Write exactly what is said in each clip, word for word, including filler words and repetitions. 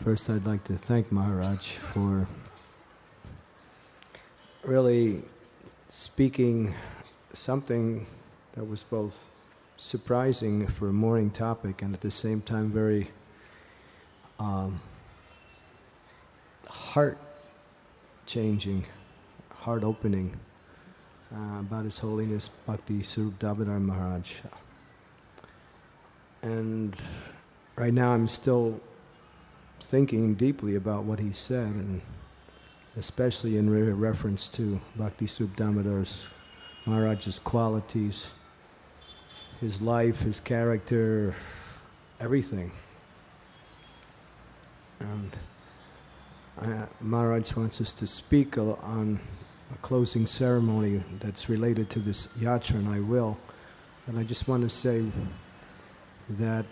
First, I'd like to thank Maharaj for really speaking something that was both surprising for a morning topic and at the same time very um, heart-changing, heart-opening uh, about His Holiness Bhakti Swarup Damodar Maharaj. And right now I'm still thinking deeply about what he said, and especially in re- reference to Bhakti Swarup Damodar's Maharaj's qualities, his life, his character, everything. And uh, Maharaj wants us to speak a, on a closing ceremony that's related to this yatra, and I will. And I just want to say that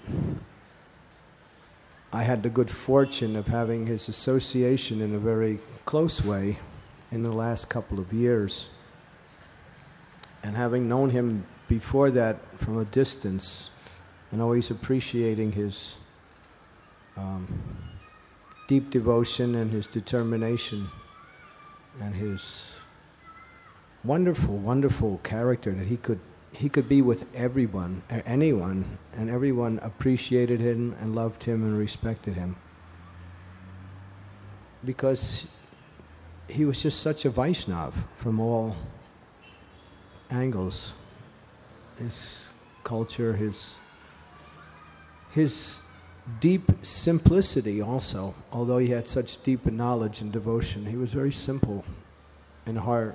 I had the good fortune of having his association in a very close way in the last couple of years. And having known him before that from a distance and always appreciating his um, deep devotion and his determination and his wonderful, wonderful character that he could he could be with everyone, anyone, and everyone appreciated him and loved him and respected him. Because he was just such a Vaishnava from all angles. His culture, his his deep simplicity also, although he had such deep knowledge and devotion, he was very simple in heart.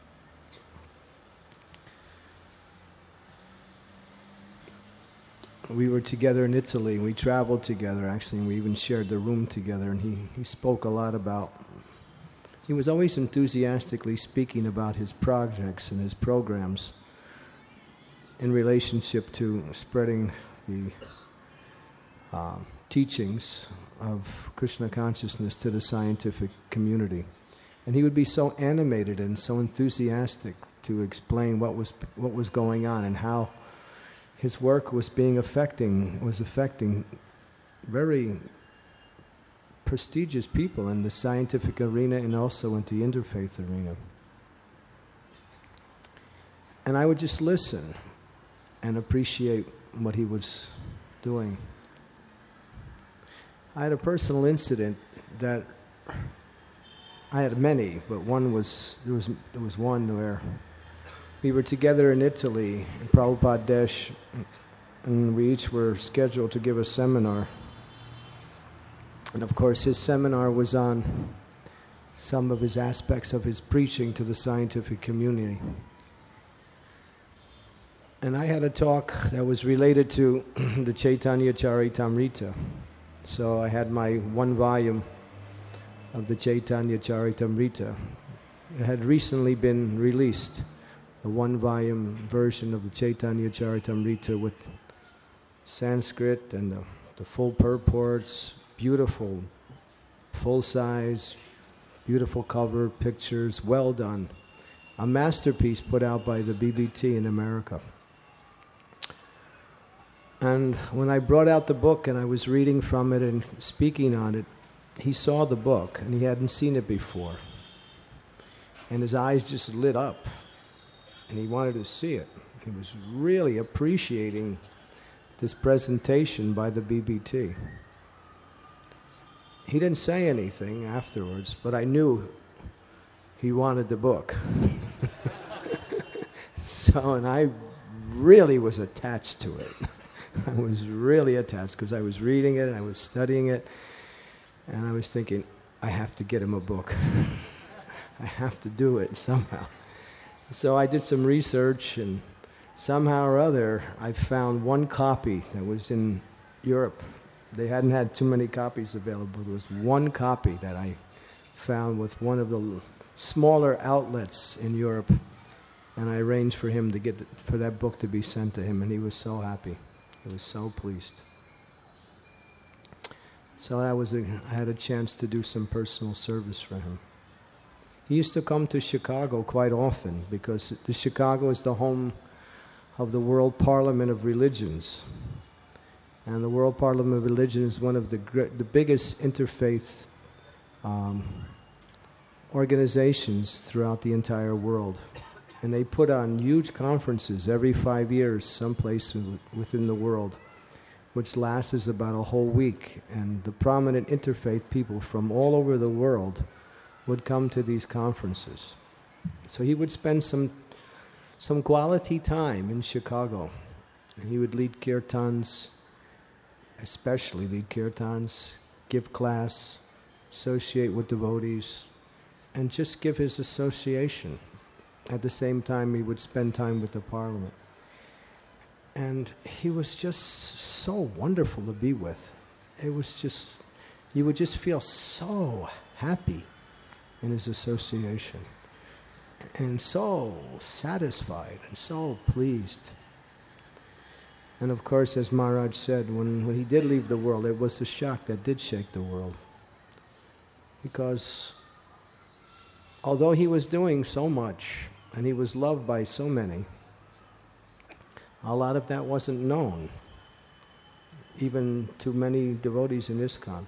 We were together in Italy, we traveled together actually, and we even shared the room together, and he, he spoke a lot about, he was always enthusiastically speaking about his projects and his programs in relationship to spreading the uh, teachings of Krishna consciousness to the scientific community. And he would be so animated and so enthusiastic to explain what was what was going on and how his work was being affecting, was affecting very prestigious people in the scientific arena and also in the interfaith arena. And I would just listen and appreciate what he was doing. I had a personal incident that, I had many, but one was, there was, there was one where we were together in Italy, in Prabhupada Desh, and we each were scheduled to give a seminar. And of course his seminar was on some of his aspects of his preaching to the scientific community. And I had a talk that was related to the Chaitanya Charitamrita. So I had my one volume of the Chaitanya Charitamrita. It had recently been released, the one volume version of the Chaitanya Charitamrita with Sanskrit and the, the full purports, beautiful, full size, beautiful cover, pictures, well done. A masterpiece put out by the B B T in America. And when I brought out the book and I was reading from it and speaking on it, he saw the book and he hadn't seen it before. And his eyes just lit up and he wanted to see it. He was really appreciating this presentation by the B B T. He didn't say anything afterwards, but I knew he wanted the book. So, and I really was attached to it. I was really attached because I was reading it and I was studying it and I was thinking, I have to get him a book. I have to do it somehow. So I did some research and somehow or other I found one copy that was in Europe. They hadn't had too many copies available. There was one copy that I found with one of the smaller outlets in Europe, and I arranged for him to get the, for that book to be sent to him, and he was so happy. He was so pleased. So that was a, I had a chance to do some personal service for him. He used to come to Chicago quite often because the Chicago is the home of the World Parliament of Religions. And the World Parliament of Religion is one of the gr- the biggest interfaith um, organizations throughout the entire world. And they put on huge conferences every five years, someplace w- within the world, which lasts about a whole week. And the prominent interfaith people from all over the world would come to these conferences. So he would spend some some quality time in Chicago. And he would lead kirtans, especially lead kirtans, give class, associate with devotees, and just give his association. At the same time, he would spend time with the Parliament. And he was just so wonderful to be with. It was just, you would just feel so happy in his association, and so satisfied and so pleased. And of course, as Maharaj said, when, when he did leave the world, it was a shock that did shake the world. Because although he was doing so much, and he was loved by so many, a lot of that wasn't known, even to many devotees in ISKCON.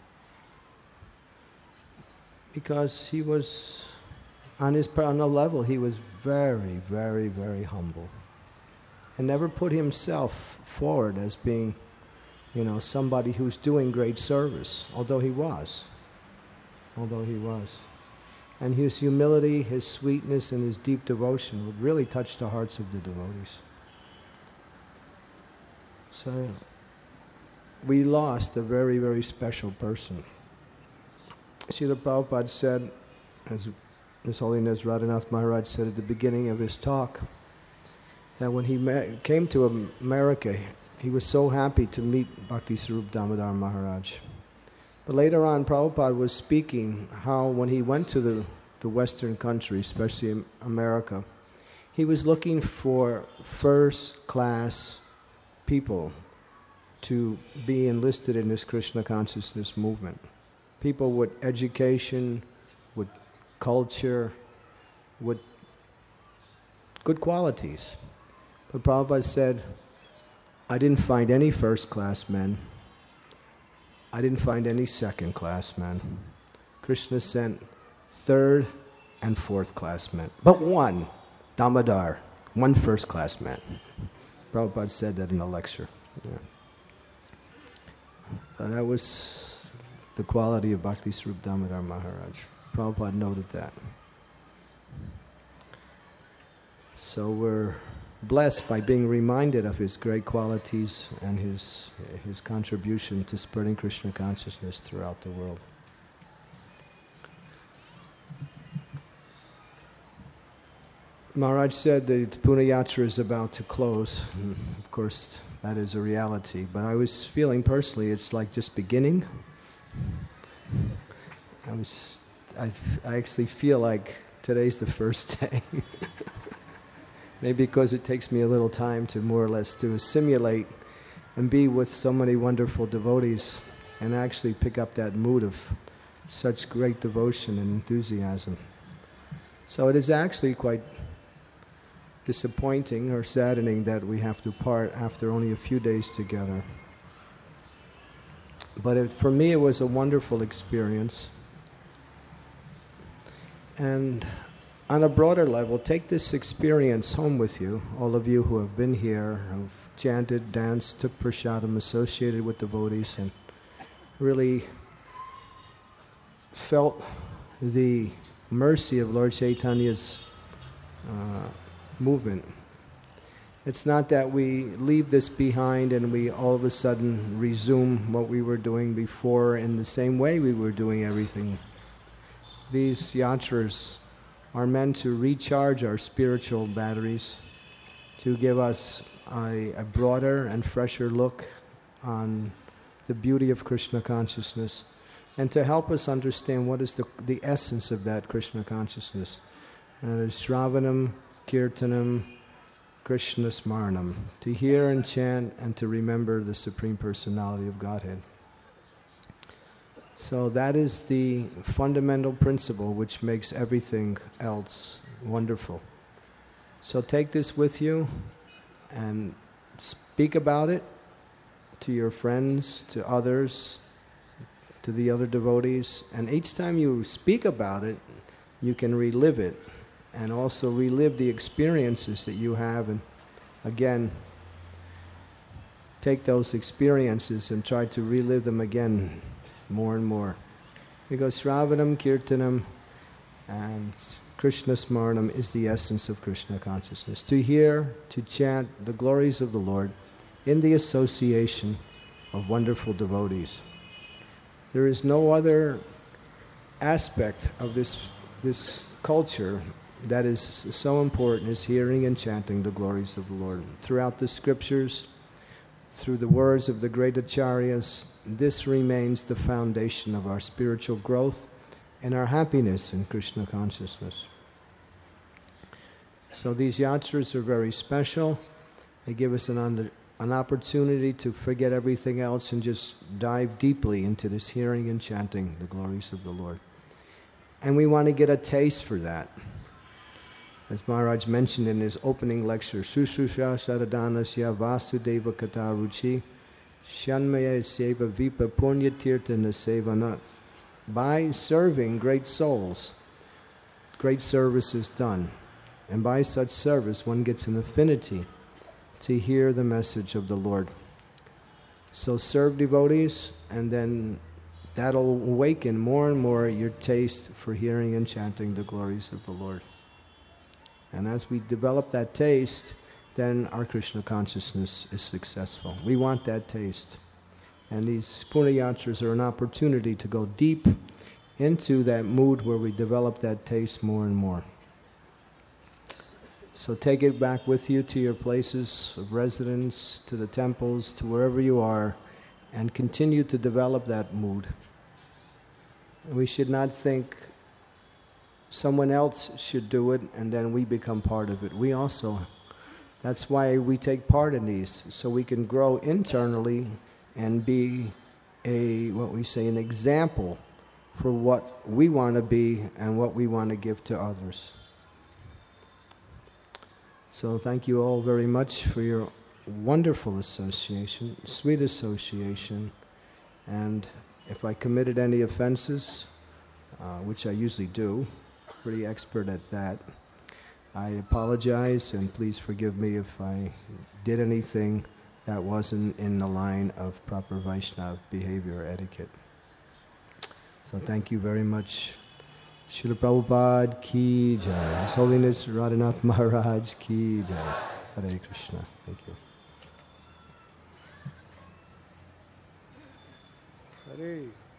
Because he was, on his personal level, he was very, very, very humble. And never put himself forward as being, you know, somebody who's doing great service, although he was. Although he was. And his humility, his sweetness, and his deep devotion would really touch the hearts of the devotees. So we lost a very, very special person. Srila Prabhupada said, as His Holiness Radhanath Maharaj said at the beginning of his talk, that when he ma- came to America, he was so happy to meet Bhakti Sarup Damodar Maharaj. But later on, Prabhupada was speaking how when he went to the, the Western countries, especially America, he was looking for first-class people to be enlisted in this Krishna consciousness movement. People with education, with culture, with good qualities. But Prabhupada said, I didn't find any first-class men. I didn't find any second-class men. Krishna sent third and fourth-class men. But one, Damodar, one first-class man. Prabhupada said that in a lecture. Yeah. And that was the quality of Bhakti Sarup Damodar Maharaj. Prabhupada noted that. So we're blessed by being reminded of his great qualities and his his contribution to spreading Krishna consciousness throughout the world. Maharaj said that the Pune Yatra is about to close. And of course, that is a reality. But I was feeling personally, it's like just beginning. I was, I, I actually feel like today's the first day. Maybe because it takes me a little time to more or less to assimilate and be with so many wonderful devotees and actually pick up that mood of such great devotion and enthusiasm. So it is actually quite disappointing or saddening that we have to part after only a few days together. But it, for me, it was a wonderful experience. And on a broader level, take this experience home with you, all of you who have been here, who've chanted, danced, took prasadam, associated with devotees, and really felt the mercy of Lord Chaitanya's uh, movement. It's not that we leave this behind and we all of a sudden resume what we were doing before in the same way we were doing everything. These yatras are meant to recharge our spiritual batteries, to give us a, a broader and fresher look on the beauty of Krishna consciousness, and to help us understand what is the, the essence of that Krishna consciousness. And it is Shravanam, Kirtanam, Krishna Smaranam, to hear and chant and to remember the Supreme Personality of Godhead. So that is the fundamental principle which makes everything else wonderful. So take this with you and speak about it to your friends, to others, to the other devotees. And each time you speak about it, you can relive it and also relive the experiences that you have. And again, take those experiences and try to relive them again more and more. Because Sravanam, Kirtanam, and Krishna Smaranam is the essence of Krishna consciousness. To hear, to chant the glories of the Lord in the association of wonderful devotees. There is no other aspect of this, this culture that is so important as hearing and chanting the glories of the Lord. Throughout the scriptures, through the words of the great acharyas, this remains the foundation of our spiritual growth and our happiness in Krishna consciousness. So these yatras are very special. They give us an, under, an opportunity to forget everything else and just dive deeply into this hearing and chanting the glories of the Lord. And we want to get a taste for that. As Maharaj mentioned in his opening lecture, Sushusha Saradanasya Vasudeva Kataruchi Shanmaya Seva Vipa Punya Tirtha Nasevanat. By serving great souls, great service is done. And by such service, one gets an affinity to hear the message of the Lord. So serve devotees, and then that'll awaken more and more your taste for hearing and chanting the glories of the Lord. And as we develop that taste, then our Krishna consciousness is successful. We want that taste. And these Purna Yatras are an opportunity to go deep into that mood where we develop that taste more and more. So take it back with you to your places of residence, to the temples, to wherever you are, and continue to develop that mood. And we should not think someone else should do it and then we become part of it. We also, that's why we take part in these, so we can grow internally and be a, what we say, an example for what we want to be and what we want to give to others. So thank you all very much for your wonderful association, sweet association, and if I committed any offenses, uh, which I usually do, pretty expert at that, I apologize, and please forgive me if I did anything that wasn't in the line of proper Vaishnava behavior or etiquette. So thank you very much. Srila Prabhupada ki jai. His Holiness Radhanath Maharaj ki jai. Hare Krishna. Thank you. Hare.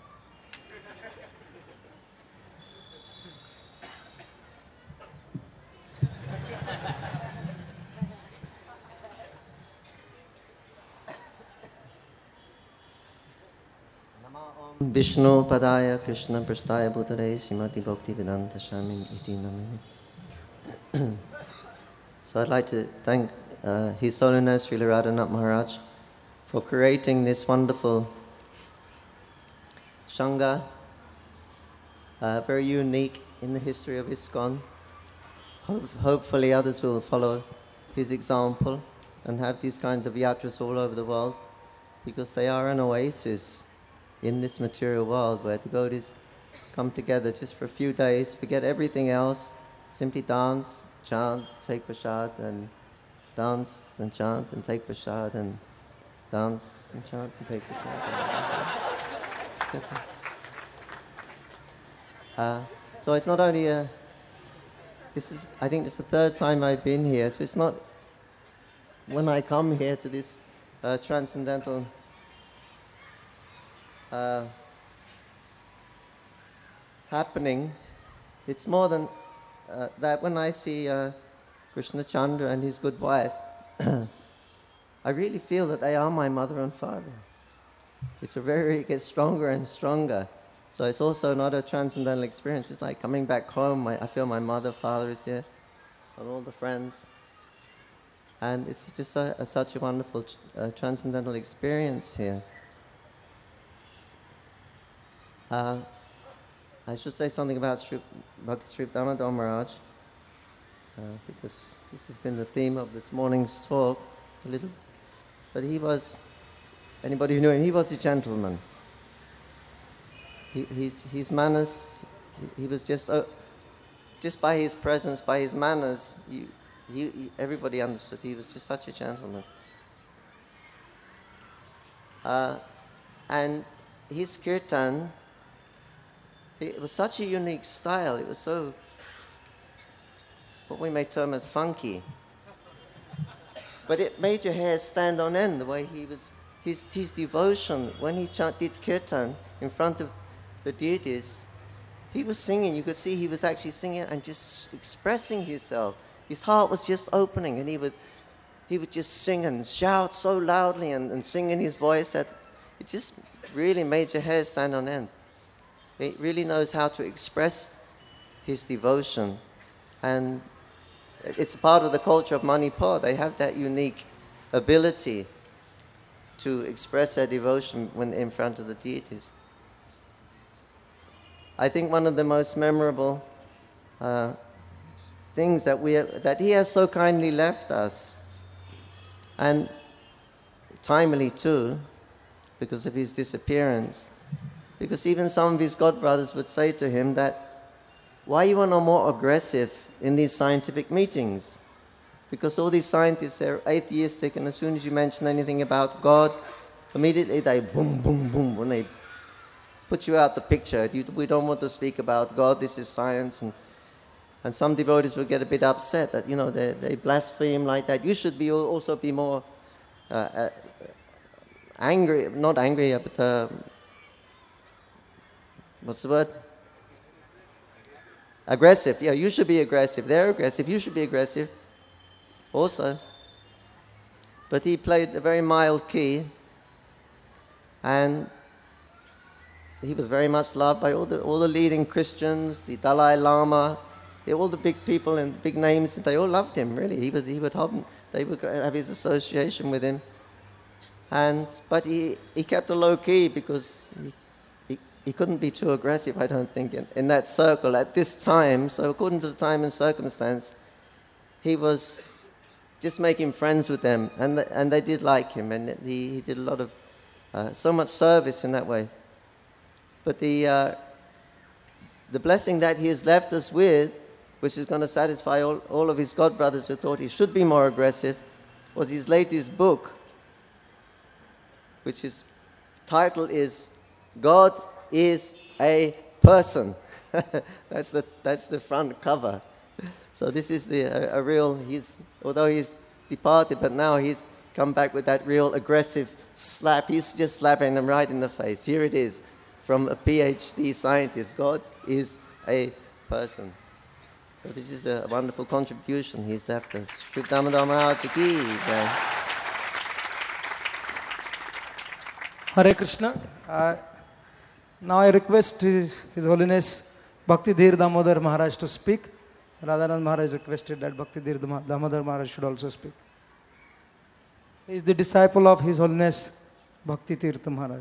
Vishnu Padaya Krishna Prastaya Bhutare Srimati Bhakti Vedanta Swami Iti Namini. So I'd like to thank uh, His Holiness Srila Radhanath Maharaj for creating this wonderful Sangha, uh, very unique in the history of ISKCON. Ho- hopefully others will follow his example and have these kinds of yatras all over the world, because they are an oasis in this material world where devotees come together just for a few days, forget everything else, simply dance, chant, take prasad, and dance and chant and take prasad, and dance and chant and take prasad. uh, so it's not only a, this is, I think it's the third time I've been here, so it's not, when I come here to this uh, transcendental Uh, happening, it's more than uh, that. When I see uh, Krishna Chandra and his good wife, I really feel that they are my mother and father. It's a very, it gets stronger and stronger. So it's also not a transcendental experience. It's like coming back home. My, I feel my mother, father is here, and all the friends. And it's just a, a, such a wonderful uh, transcendental experience here. Uh, I should say something about Sri Bhakti Sri Damodar Maharaj, uh, because this has been the theme of this morning's talk, a little. But he was anybody who knew him, he was a gentleman. He, his, his manners, he, he was just, uh, just by his presence, by his manners, you, he, he, everybody understood he was just such a gentleman. Uh, and his kirtan, it was such a unique style. It was so, what we may term as funky. But it made your hair stand on end, the way he was, his, his devotion, when he chant, did kirtan in front of the deities, he was singing. You could see he was actually singing and just expressing himself. His heart was just opening, and he would, he would just sing and shout so loudly and, and sing in his voice that it just really made your hair stand on end. He really knows how to express his devotion, and it's part of the culture of Manipur. They have that unique ability to express their devotion when in front of the deities. I think one of the most memorable uh, things that we have, that he has so kindly left us, and timely too, because of his disappearance, because even some of his godbrothers would say to him that, why you are no more aggressive in these scientific meetings? Because all these scientists are atheistic, and as soon as you mention anything about God, immediately they boom, boom, boom, when they put you out the picture. You, we don't want to speak about God, this is science. And, and some devotees will get a bit upset that, you know, they, they blaspheme like that. You should be also be more uh, uh, angry, not angry, but uh, what's the word? Aggressive. Yeah, you should be aggressive. They're aggressive. You should be aggressive also. But he played a very mild key, and he was very much loved by all the all the leading Christians, the Dalai Lama, all the big people and big names. They all loved him. Really, he was he would have they would have his association with him. And but he he kept a low key because he he, he couldn't be too aggressive. I don't think in, in that circle at this time. So according to the time and circumstance, he was just making friends with them, and the, and they did like him, and he, he did a lot of uh, so much service in that way. But the, uh, the blessing that he has left us with, which is going to satisfy all, all of his godbrothers who thought he should be more aggressive, was his latest book, which is title is God is a Person. that's the that's the front cover. So this is the a, a real. He's although he's departed, but now he's come back with that real aggressive slap. He's just slapping them right in the face. Here it is. From a PhD scientist, God is a person. So this is a wonderful contribution he's left us. Sri Damodar Maharaj ki jai. Hare Krishna. Uh, now I request His Holiness Bhakti Dhir Damodar Maharaj to speak. Radhanand Maharaj requested that Bhakti Dhir Damodar Maharaj should also speak. He is the disciple of His Holiness Bhakti Tirtha Maharaj.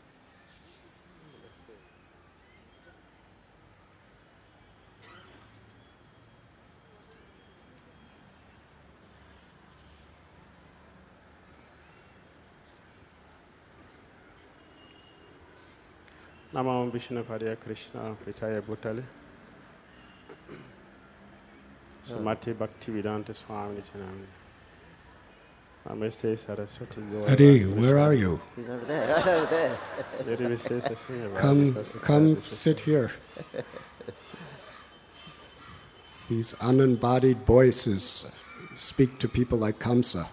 Namo Vishnu Padaya Krishna Pritaya Bhutale Samati Bhakti Vedanta Swami Chanami Namaste Saraswati Hari, where are you? He's over there, right over there. Come, come sit here. These unembodied voices speak to people like Kamsa.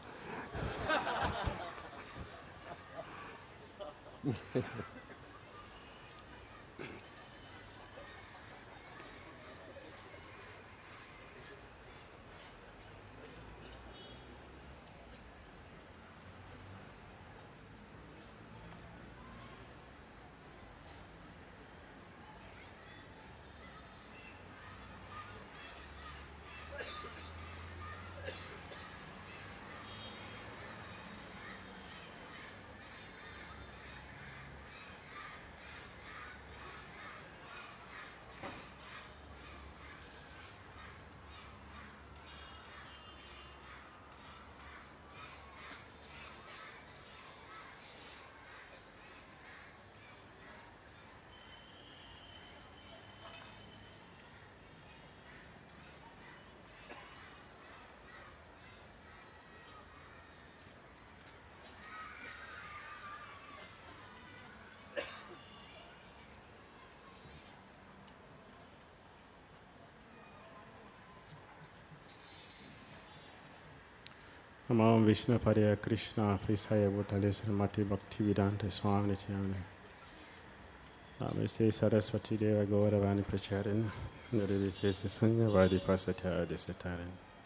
Namam Vishnu Padaya Krishna Prisaya Bhutale Srimati Bhaktivedanta Swami Nityananda. Namaste Saraswati Deva Gauravani Pracharan Nirvisesa Sangha Vadipasatya Adisataran.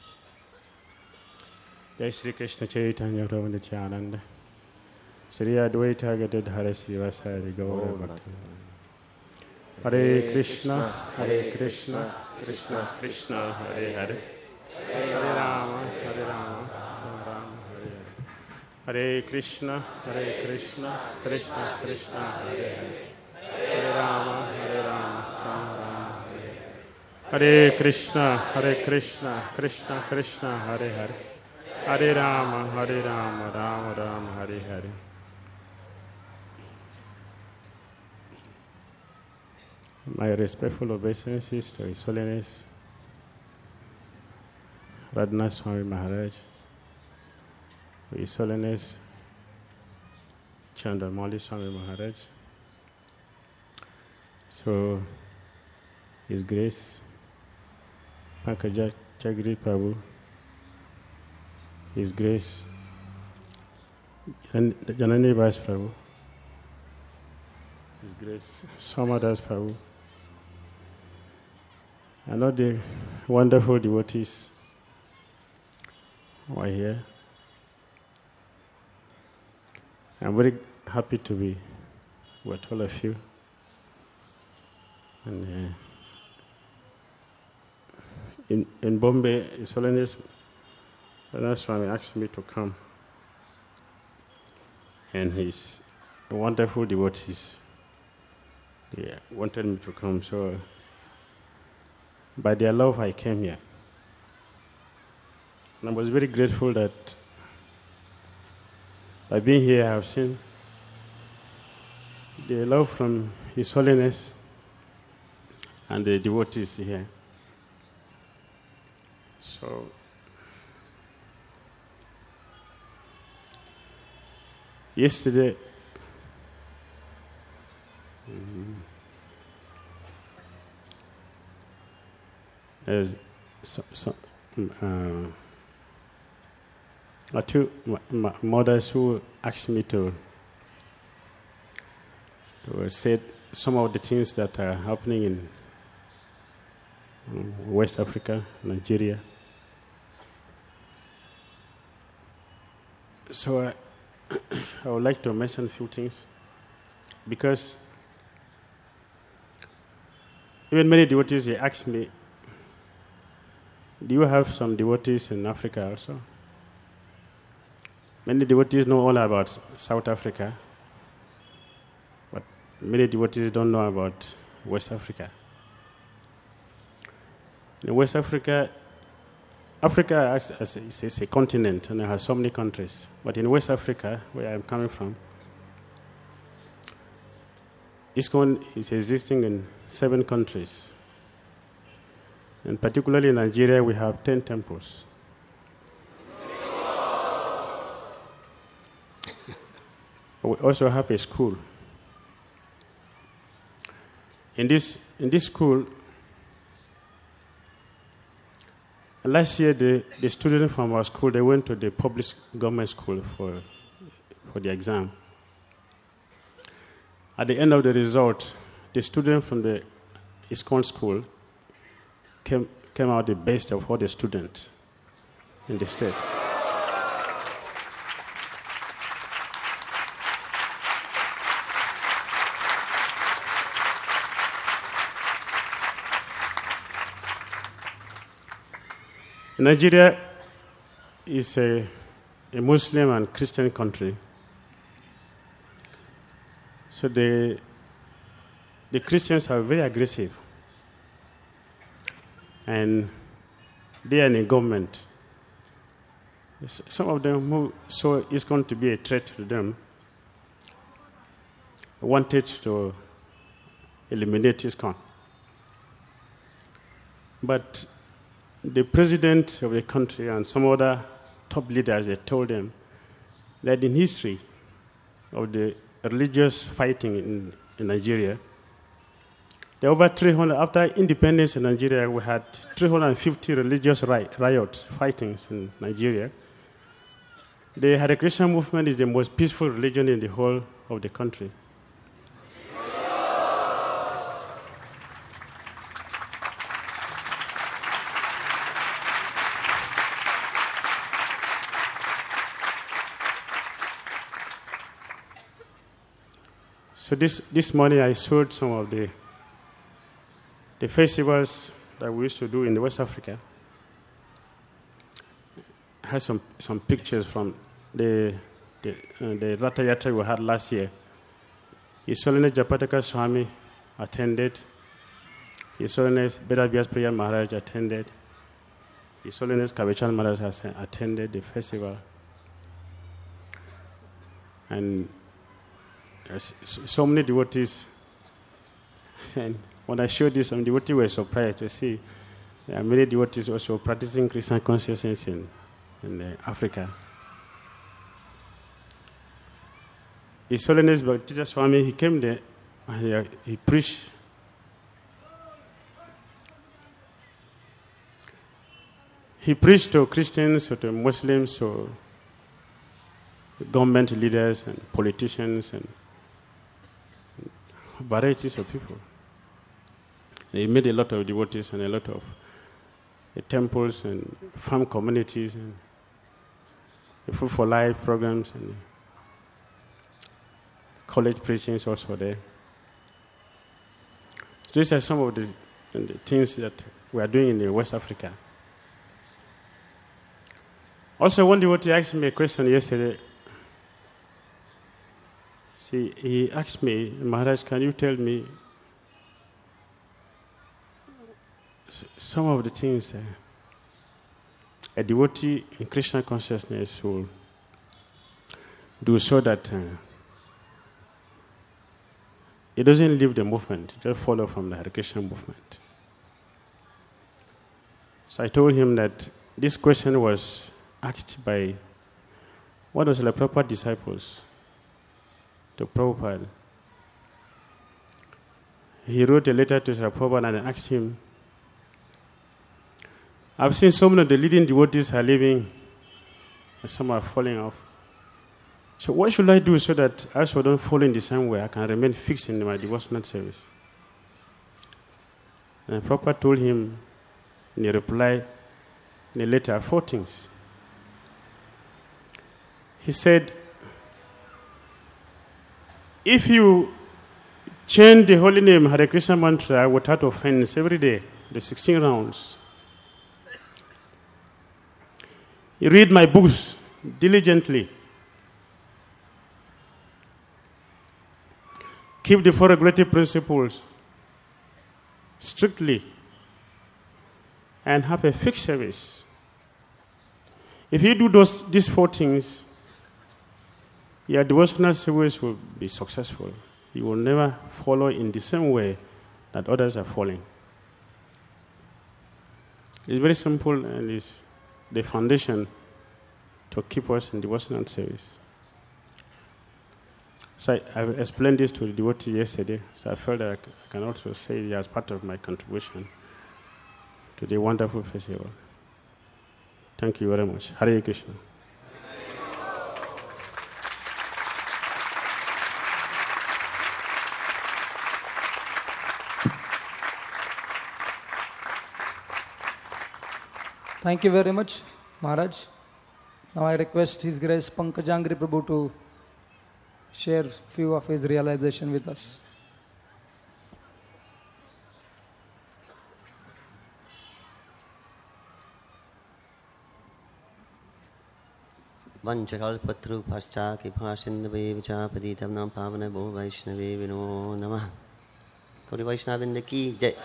Jai Shri Krishna Chaitanya Prabhu Nityananda Sri Advaita Gadadhara Srivasari Gaura Bhakti. Hare Krishna, Hare Krishna, Krishna Krishna, Hare Hare, Hare Rama, Hare Rama, Rama Rama, Hare Hare. Hare Krishna, Hare Krishna, Krishna Krishna, Hare Hare, Hare Rama, Hare Rama, Rama Rama, Hare Hare. Hare Krishna, Hare Krishna, Krishna Krishna, Hare Hare, Hare Rama, Hare Rama, Rama Rama, Hare Hare. My respectful obeisances to His Holiness Radhanath Swami Maharaj, to His Holiness Chandramauli Swami Maharaj, to His Grace Pankaj Chagri Prabhu, His Grace Janani Bas Prabhu, His Grace Somadas Prabhu, and all the wonderful devotees who are here. I'm very happy to be with all of you. And uh, in in Bombay, His Holiness Radhanath Swami asked me to come, and his wonderful devotees, they wanted me to come, so by their love I came here. And I was very grateful that by being here I have seen the love from His Holiness and the devotees here. So yesterday, mm, there's so, so, uh, two m- mothers who asked me to, to say some of the things that are happening in um, West Africa, Nigeria. So I, I would like to mention a few things, because even many devotees, they ask me, do you have some devotees in Africa also? Many devotees know all about South Africa, but many devotees don't know about West Africa. In West Africa, Africa as, as a, is a continent and it has so many countries. But in West Africa, where I'm coming from, ISKCON is existing in seven countries. And particularly in Nigeria, we have ten temples. We also have a school. In this, in this school, last year, the, the students from our school, they went to the public government school for, for the exam. At the end of the result, the student from the ISKCON school came, came out the best of all the students in the state. Nigeria is a, a Muslim and Christian country. So the, the Christians are very aggressive. And they are in a government. Some of them who saw it's going to be a threat to them wanted to eliminate ISKCON. But the president of the country and some other top leaders, they told them that in history of the religious fighting in, in Nigeria, there are over three hundred, after independence in Nigeria, we had three hundred fifty religious riot, riots, fightings in Nigeria. The Hare Krishna movement is the most peaceful religion in the whole of the country. So this, this morning I showed some of the, the festivals that we used to do in the West Africa. I had some, some pictures from the, the, uh, the Ratha Yatra we had last year. His Holiness Japataka Swami attended. His Holiness Bedavyas Priya Maharaj attended. His Holiness Kavichan Maharaj has attended the festival. And there's so many devotees. And when I showed this, some devotees were surprised to see there are many devotees also practicing Krishna consciousness in, in uh, Africa. His Holiness Bhaktisiddhanta Swami, he came there and he, uh, he preached. He preached to Christians, or to Muslims, or government leaders and politicians and varieties of people. He made a lot of devotees and a lot of uh, temples and farm communities and Food for Life programs and college preachings also there. So these are some of the, the things that we are doing in West Africa. Also, one devotee asked me a question yesterday. She, he asked me, Maharaj, can you tell me some of the things that a devotee in Krishna consciousness will do so that uh, it doesn't leave the movement, it just follow from the Hare Krishna movement. So I told him that this question was asked by one of the Prabhupada disciples, to Prabhupada. He wrote a letter to Srila Prabhupada and asked him, I've seen so many of the leading devotees are leaving and some are falling off. So what should I do so that I also don't fall in the same way? I can remain fixed in my devotional service. And Prabhupada told him in a reply, in a letter, four things. He said, if you chant the holy name Hare Krishna mantra without offense every day, the sixteen rounds, you read my books diligently, keep the four regulative principles strictly, and have a fixed service. If you do those these four things, your devotional service will be successful. You will never follow in the same way that others are following. It's very simple and it's the foundation to keep us in devotional service. So I, I explained this to the devotee yesterday, so I felt that I can also say it as part of my contribution to the wonderful festival. Thank you very much. Hare Krishna. Thank you very much, Maharaj. Now I request His Grace Pankajangri Prabhu to share few of his realization with us. Vanchakalpatru pascha kipasindave vichapaditam nam pavana bo Vaishnave vino namah. Kodi Vaishnavinda ki jai.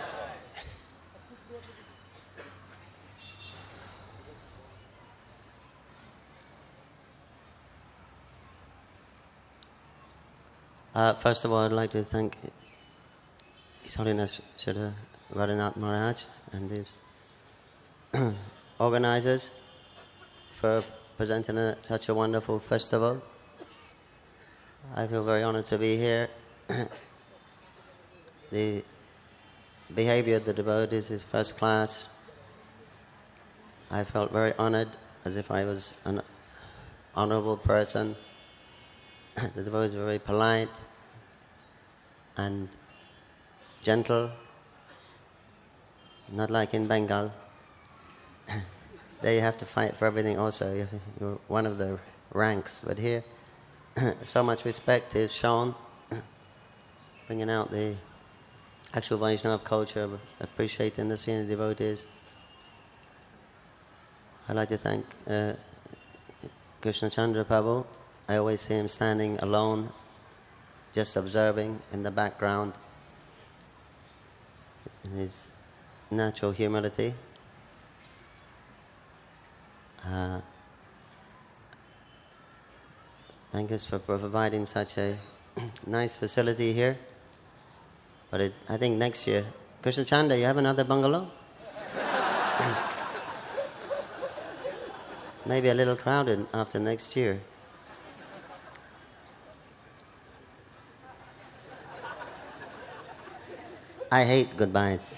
Uh, first of all, I'd like to thank His Holiness Sridhar Radhanath Maharaj and his organizers for presenting a, such a wonderful festival. I feel very honored to be here. The behavior of the devotees is first class. I felt very honored, as if I was an, honorable person. The devotees were very polite and gentle, not like in Bengal. There you have to fight for everything also. You're one of the ranks. But here, so much respect is shown, bringing out the actual Vaishnava culture, appreciating the senior devotees. I'd like to thank uh, Krishna Chandra Prabhu. I always see him standing alone, just observing in the background, in his natural humility. Uh, thank us for providing such a nice facility here. But it, I think next year, Krishna Chandra, you have another bungalow? Maybe a little crowded after next year. I hate goodbyes.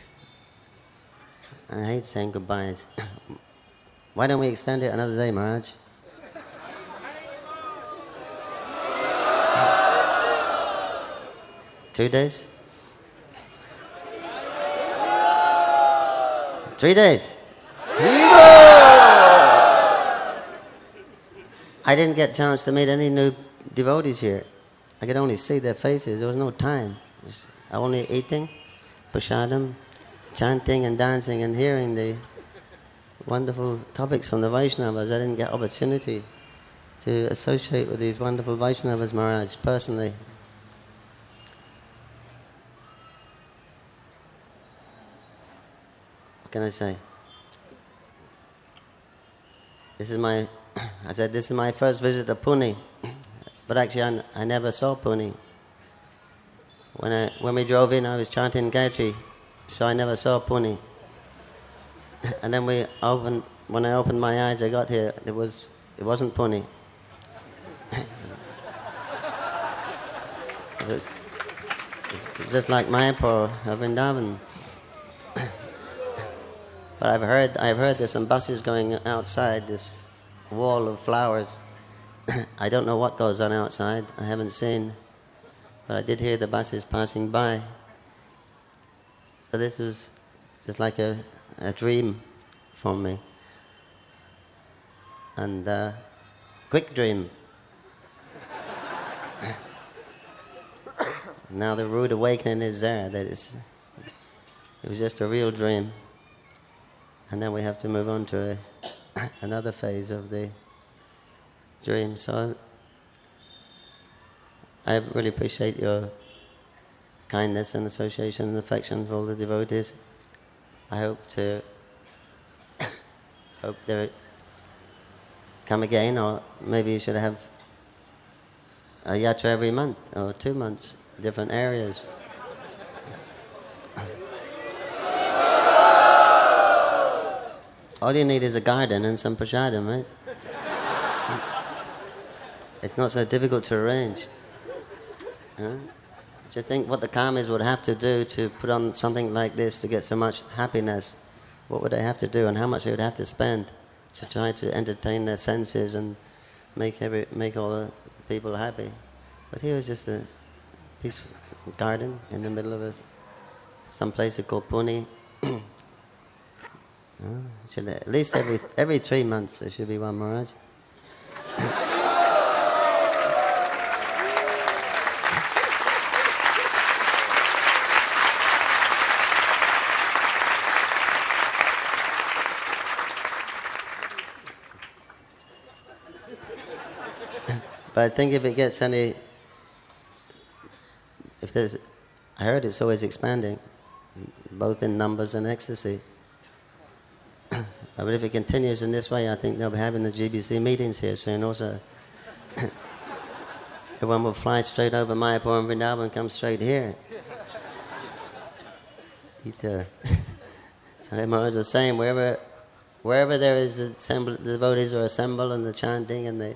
I hate saying goodbyes. Why don't we extend it another day, Maharaj? Two days? Three days? I didn't get a chance to meet any new devotees here. I could only see their faces. There was no time. Was only eating, prasadam, chanting and dancing and hearing the wonderful topics from the Vaishnavas. I didn't get opportunity to associate with these wonderful Vaishnavas, Maharaj, personally. What can I say? This is my, I said, this is my first visit to Pune. But actually, I, I never saw Pune. When I when we drove in, I was chanting Gayatri, so I never saw Pune. And then we opened. When I opened my eyes, I got here. It was it wasn't Pune. It was it's just like Mayapur or Vrindavan. But I've heard I've heard there's some buses going outside this wall of flowers. I don't know what goes on outside. I haven't seen, but I did hear the buses passing by. So this was just like a, a dream for me. And uh, quick dream. Now the rude awakening is there. That is, it was just a real dream. And then we have to move on to a, another phase of the dream. So I really appreciate your kindness and association and affection for all the devotees. I hope to hope they come again, or maybe you should have a yatra every month or two months, different areas. All you need is a garden and some prasadam, right? It's not so difficult to arrange. Huh? Just think what the karmis would have to do to put on something like this to get so much happiness. What would they have to do, and how much they would have to spend to try to entertain their senses and make every make all the people happy. But here was just a peaceful garden in the middle of a, some place called Pune. Uh, should at least every every three months there should be one, Maharaj. But I think if it gets any, if there's, I heard it's always expanding, both in numbers and ecstasy. But if it continues in this way, I think they'll be having the G B C meetings here soon also. Everyone will fly straight over Mayapur and Vrindavan and come straight here. Gita. So Maharaj was saying, wherever wherever there is assemble, the devotees are assembled and the chanting and the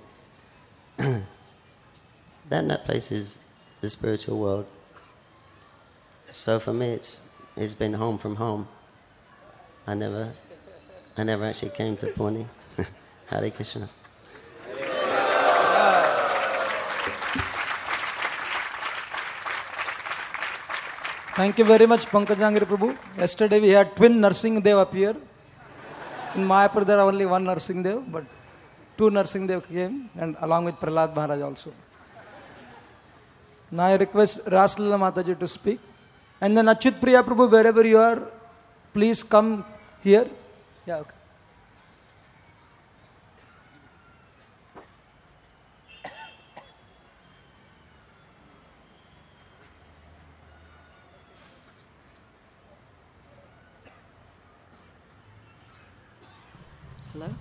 then that place is the spiritual world. So for me, it's it's been home from home. I never I never actually came to Pune. Hare Krishna. Thank you very much, Pankajangiri Prabhu. Yesterday we had twin Nursing Dev appear. In Mayapur there are only one Nursing Dev, but two Nursing Dev came, and along with Prahlad Maharaj also. Now I request Raslila Mataji to speak. And then Achyut Priya Prabhu, wherever you are, please come here. Yeah, okay. Hello?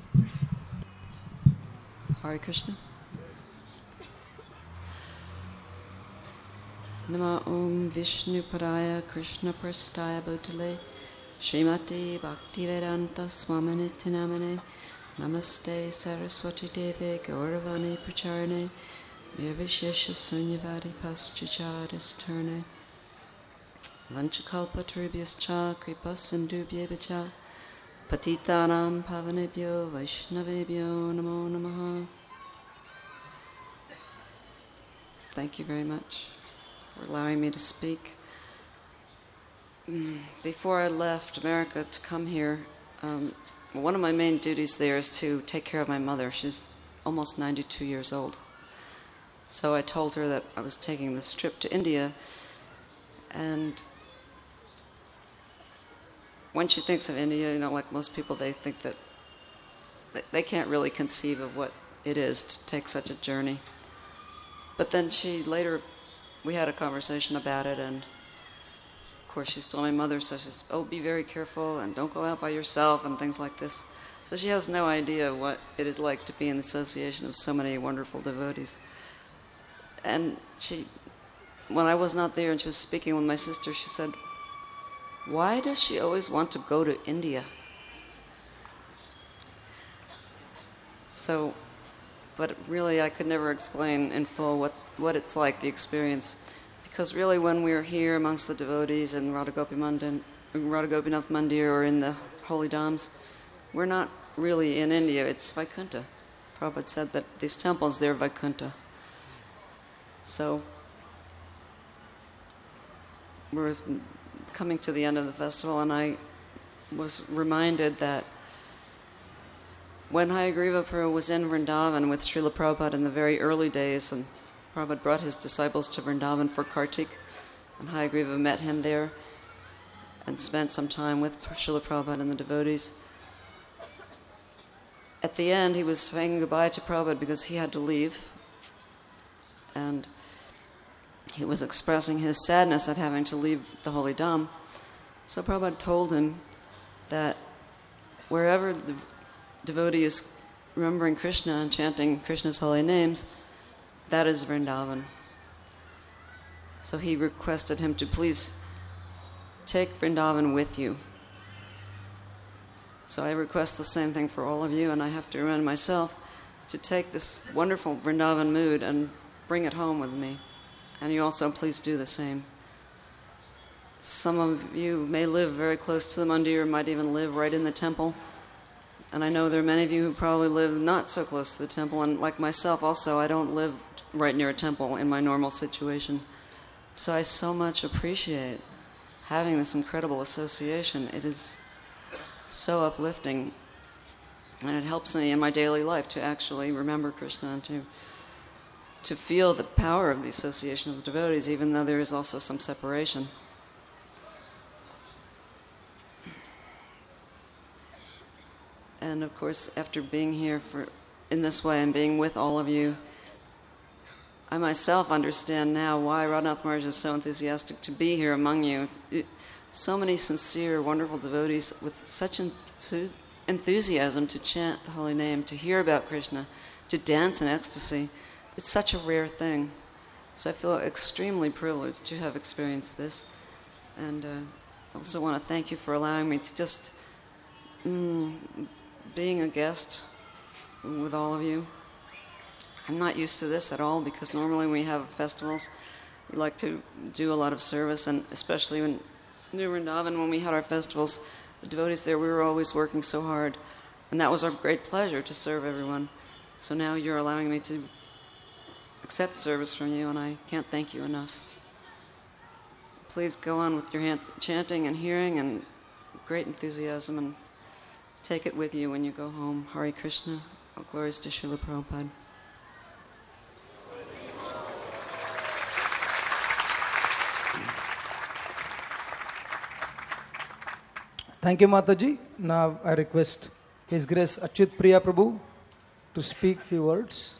Hare Krishna. Nama Om Vishnu Paraya Krishna Prastaya Bhutale Srimati Bhaktivedanta Swaminiti Namane Namaste Saraswati Deve Gauravani Pracharane Nirvishesha Sunyavadi Paschacharisterne Vanchakalpa Turubhyascha Kripa Sindubhyevacha Patitanam Pavanebhyo Vaishnavebhyo Namo Namaha. Thank you very much for allowing me to speak. Before I left America to come here, um, one of my main duties there is to take care of my mother. She's almost ninety-two years old. So I told her that I was taking this trip to India, and when she thinks of India, you know, like most people, they think that they can't really conceive of what it is to take such a journey. But then she later, we had a conversation about it, and of course she's still my mother, so she says, oh, be very careful and don't go out by yourself and things like this. So she has no idea what it is like to be in the association of so many wonderful devotees. And she, when I was not there and she was speaking with my sister, she said, why does she always want to go to India? So, but really I could never explain in full what, what it's like, the experience. Because really when we're here amongst the devotees in Radha Gopinath Mandir or in the holy dhams, we're not really in India, it's Vaikuntha. Prabhupada said that these temples, they're Vaikuntha. So, we're coming to the end of the festival, and I was reminded that when Hayagriva Prabhu was in Vrindavan with Srila Prabhupada in the very early days, and Prabhupada brought his disciples to Vrindavan for Kartik, and Hayagriva met him there and spent some time with Srila Prabhupada and the devotees. At the end, he was saying goodbye to Prabhupada because he had to leave, and he was expressing his sadness at having to leave the holy dham. So Prabhupada told him that wherever the devotee is remembering Krishna and chanting Krishna's holy names, that is Vrindavan. So he requested him to please take Vrindavan with you. So I request the same thing for all of you, and I have to remind myself to take this wonderful Vrindavan mood and bring it home with me. And you also please do the same. Some of you may live very close to the mandir, might even live right in the temple. And I know there are many of you who probably live not so close to the temple. And like myself also, I don't live right near a temple in my normal situation. So I so much appreciate having this incredible association. It is so uplifting. And it helps me in my daily life to actually remember Krishna and to to feel the power of the association of the devotees, even though there is also some separation. And of course, after being here for in this way and being with all of you, I myself understand now why Radhanath Maharaj is so enthusiastic to be here among you. It, so many sincere, wonderful devotees with such enth- enthusiasm to chant the holy name, to hear about Krishna, to dance in ecstasy. It's such a rare thing. So I feel extremely privileged to have experienced this. And uh, I also want to thank you for allowing me to just, mm, being a guest with all of you. I'm not used to this at all because normally when we have festivals, we like to do a lot of service, and especially in New Vrindavan, when we had our festivals, the devotees there, we were always working so hard. And that was our great pleasure to serve everyone. So now you're allowing me to accept service from you, and I can't thank you enough. Please please go on with your hand- chanting and hearing and great enthusiasm, and take it with you when you go home. Hare Krishna. All glories to Srila Prabhupada. Thank you, Mataji. Now I request His Grace Achyut Priya Prabhu to speak few words.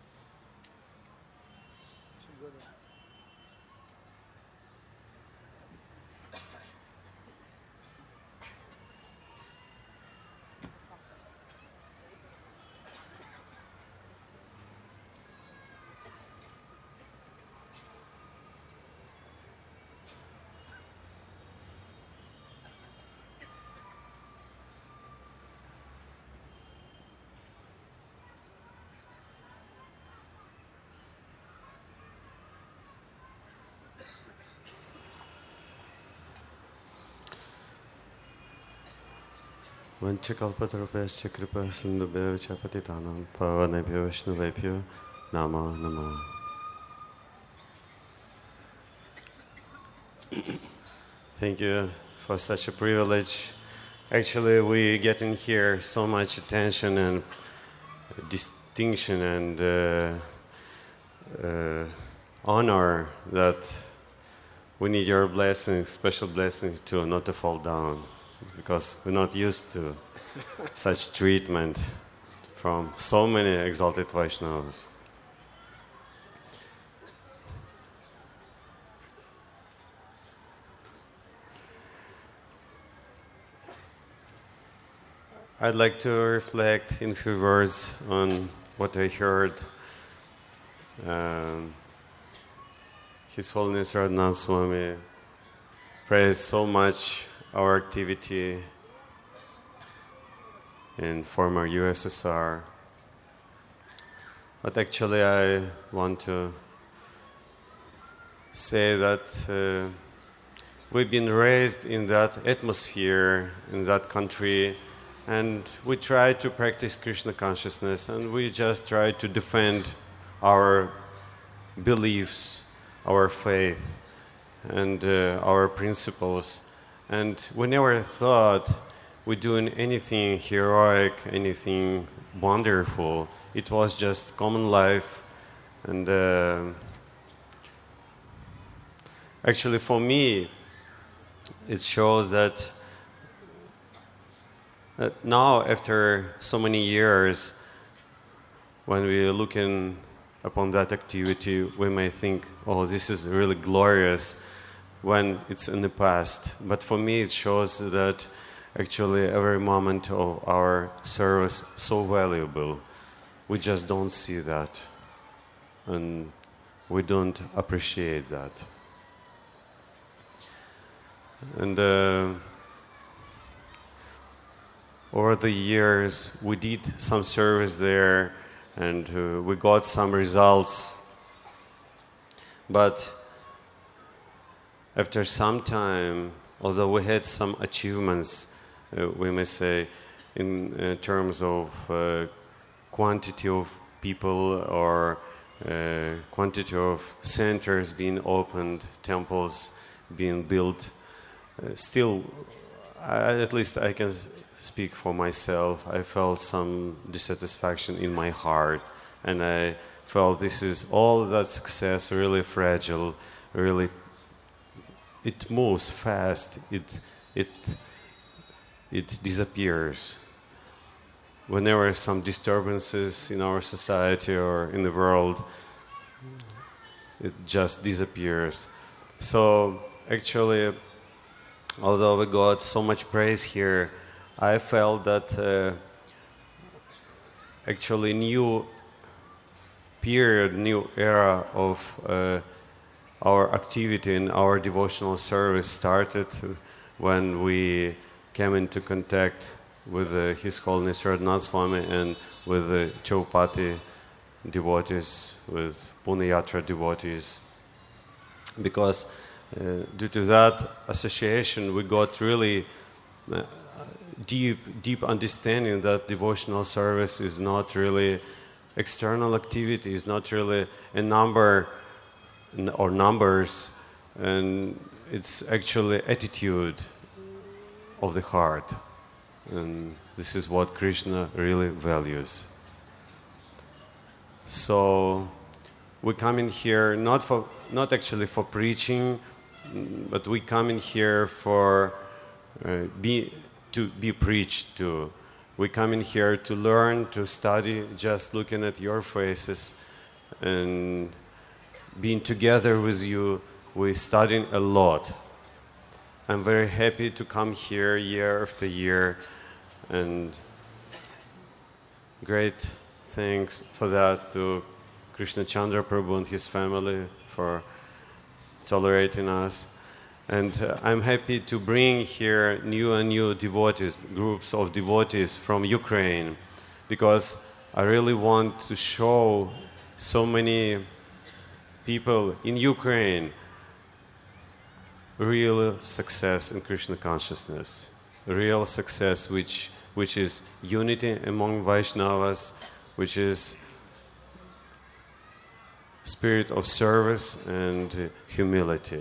Vanchakalpatarupescha kripa sindhubhyo cha patitanam pavanebhyo vaishnavebhyo namo namo. Thank you for such a privilege. Actually, we get in here so much attention and distinction and uh, uh, honor that we need your blessings, special blessings, to not to fall down, because we're not used to such treatment from so many exalted Vaishnavas. I'd like to reflect in a few words on what I heard. Um, His Holiness Radhanath Swami praised so much our activity in former U S S R. But actually I want to say that uh, we've been raised in that atmosphere, in that country, and we try to practice Krishna consciousness, and we just try to defend our beliefs, our faith, and uh, our principles. And we never thought we're doing anything heroic, anything wonderful. It was just common life. And uh, actually for me, it shows that, that now, after so many years, when we're looking upon that activity, we may think, oh, this is really glorious, when it's in the past. But for me, it shows that actually every moment of our service is so valuable. We just don't see that, and we don't appreciate that. And uh, over the years, we did some service there, and uh, we got some results. But after some time, although we had some achievements, uh, we may say, in uh, terms of uh, quantity of people or uh, quantity of centers being opened, temples being built, uh, still, I, at least I can speak for myself, I felt some dissatisfaction in my heart, and I felt this is all that success really fragile, really. It moves fast, it, it, it disappears. Whenever some disturbances in our society or in the world, it just disappears. So actually, although we got so much praise here, I felt that uh, actually new period, new era of uh, our activity in our devotional service started when we came into contact with uh, His Holiness Radhanath Swami and with the Chaupati devotees, with Punayatra devotees. Because uh, due to that association, we got really uh, deep, deep understanding that devotional service is not really external activity, is not really a number or numbers and it's actually attitude of the heart, and this is what Krishna really values. So we come in here not for not actually for preaching, but we come in here for uh, be to be preached to. We come in here to learn, to study, just looking at your faces and being together with you. We're studying a lot. I'm very happy to come here year after year, and great thanks for that to Krishna Chandra Prabhu and his family for tolerating us. And uh, I'm happy to bring here new and new devotees, groups of devotees from Ukraine, because I really want to show so many people in Ukraine real success in Krishna consciousness, real success which, which is unity among Vaishnavas, which is spirit of service and uh, humility.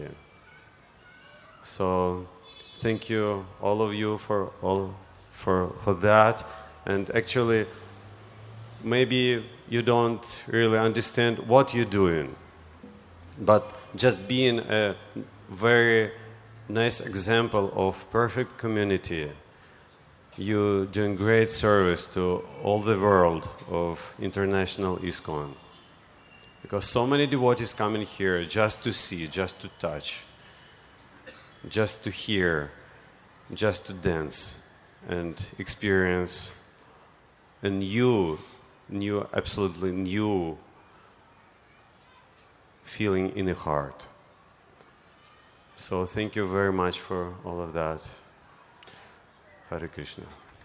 So thank you, all of you, for all for for that. And actually, maybe you don't really understand what you're doing, but just being a very nice example of perfect community, you're doing great service to all the world of international ISKCON. Because so many devotees come in here just to see, just to touch, just to hear, just to dance and experience a new, new, absolutely new feeling in the heart. So thank you very much for all of that. Hare Krishna.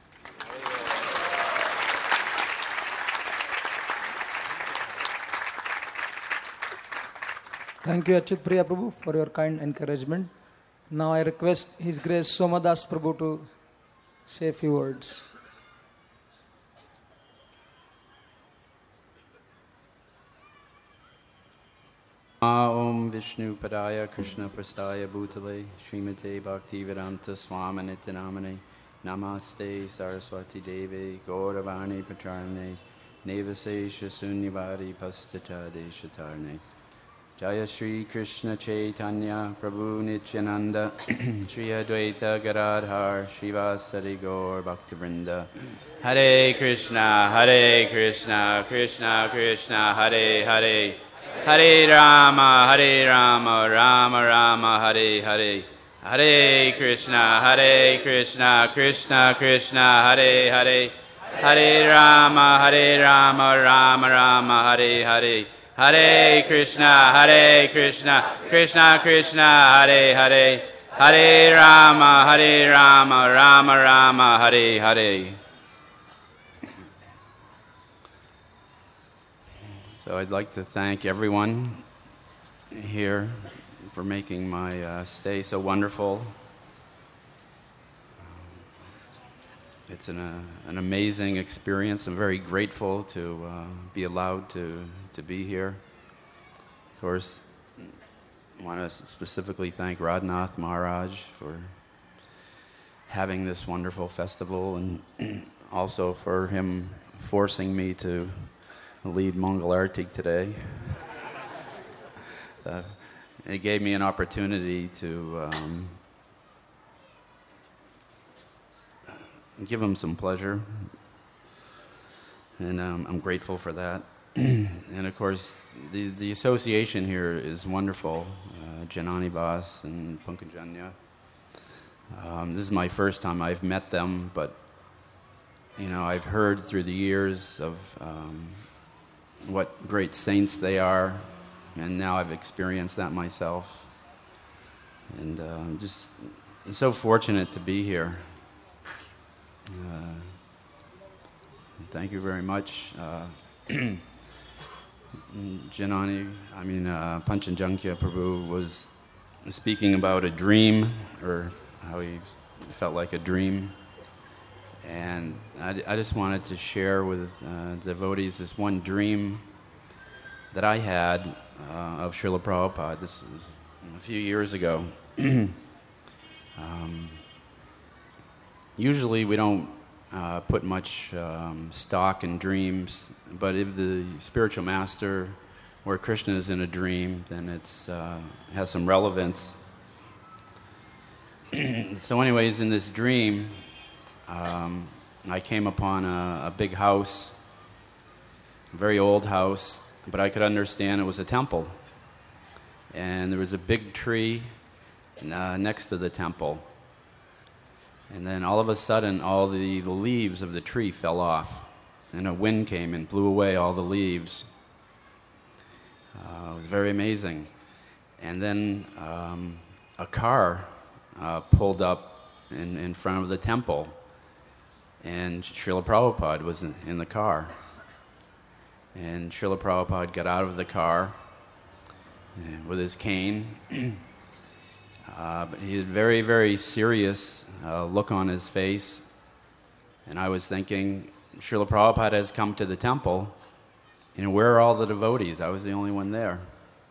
Thank you, Achyut Priya Prabhu, for your kind encouragement. Now I request His Grace Somadas Prabhu to say a few words. Om Vishnu Padaya Krishna Prastaya Bhutale Srimate Bhaktivedanta Swami Nityanamane Namaste Saraswati Devi Gauravani Pacharane Nevasesha Sunyavadi Pastata Deshatarne Jaya Shri Krishna Chaitanya Prabhu Nityananda Shri Advaita Gadadhar Shivasari Gaur Bhaktivinoda Hare Krishna Hare Krishna Krishna Krishna Hare Hare Hare Rama Hare Rama Rama Rama Hare Hare Hare Krishna Hare Krishna Krishna Krishna Hare Hare Hare Rama Hare Rama Rama Rama Hare Hare Hare Krishna Hare Krishna Krishna Krishna Hare Hare Hare Rama Hare Rama Rama Rama Hare Hare. So I'd like to thank everyone here for making my uh, stay so wonderful. It's an, uh, an amazing experience. I'm very grateful to uh, be allowed to, to be here. Of course, I want to specifically thank Radhanath Maharaj for having this wonderful festival, and also for him forcing me to lead Mangal Arati today. uh, it gave me an opportunity to um, give him some pleasure, and um, I'm grateful for that. And of course, the, the association here is wonderful. Uh, Janani Bas and Pankajanya. Um, this is my first time I've met them, but you know, I've heard through the years of um, what great saints they are, and now I've experienced that myself. And uh, I'm just I'm so fortunate to be here. Uh, thank you very much. Uh, Janani, I mean, uh, Panchajankya Prabhu was speaking about a dream, or how he felt like a dream. And I, I just wanted to share with uh, devotees this one dream that I had uh, of Srila Prabhupada. This is a few years ago. um, usually we don't uh, put much um, stock in dreams, but if the spiritual master or Krishna is in a dream, then it's uh, has some relevance. So anyways, in this dream, um, I came upon a, a big house, a very old house, but I could understand it was a temple. And there was a big tree uh, next to the temple. And then all of a sudden, all the, the leaves of the tree fell off. And a wind came and blew away all the leaves. Uh, it was very amazing. And then um, a car uh, pulled up in, in front of the temple. And Srila Prabhupada was in, in the car. And Srila Prabhupada got out of the car with his cane. uh, but he had a very, very serious uh, look on his face. And I was thinking, Srila Prabhupada has come to the temple, and where are all the devotees? I was the only one there.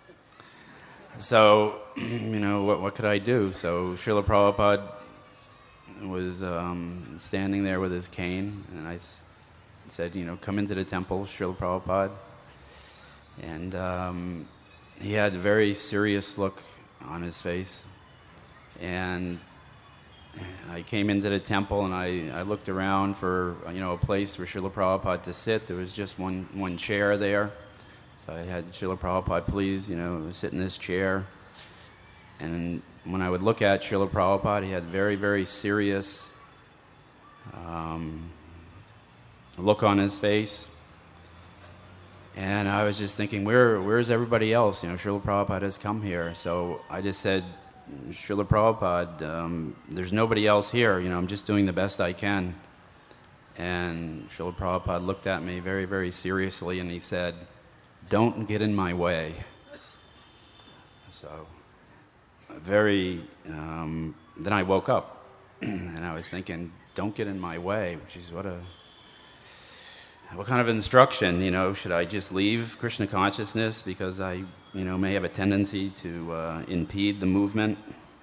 So, you know, what, what could I do? So Srila Prabhupada was um, standing there with his cane, and I s- said, you know, come into the temple, Srila Prabhupada. And um, he had a very serious look on his face. And I came into the temple, and I, I looked around for, you know, a place for Srila Prabhupada to sit. There was just one, one chair there. So I had Srila Prabhupada, please, you know, sit in this chair. And when I would look at Srila Prabhupada, he had very, very serious um, look on his face. And I was just thinking, where, where's everybody else? You know, Srila Prabhupada has come here. So I just said, Srila Prabhupada, um, there's nobody else here. You know, I'm just doing the best I can. And Srila Prabhupada looked at me very, very seriously, and he said, don't get in my way. So, very, um, then I woke up, and I was thinking, don't get in my way, which is what a, what kind of instruction, you know, should I just leave Krishna consciousness because I, you know, may have a tendency to uh, impede the movement?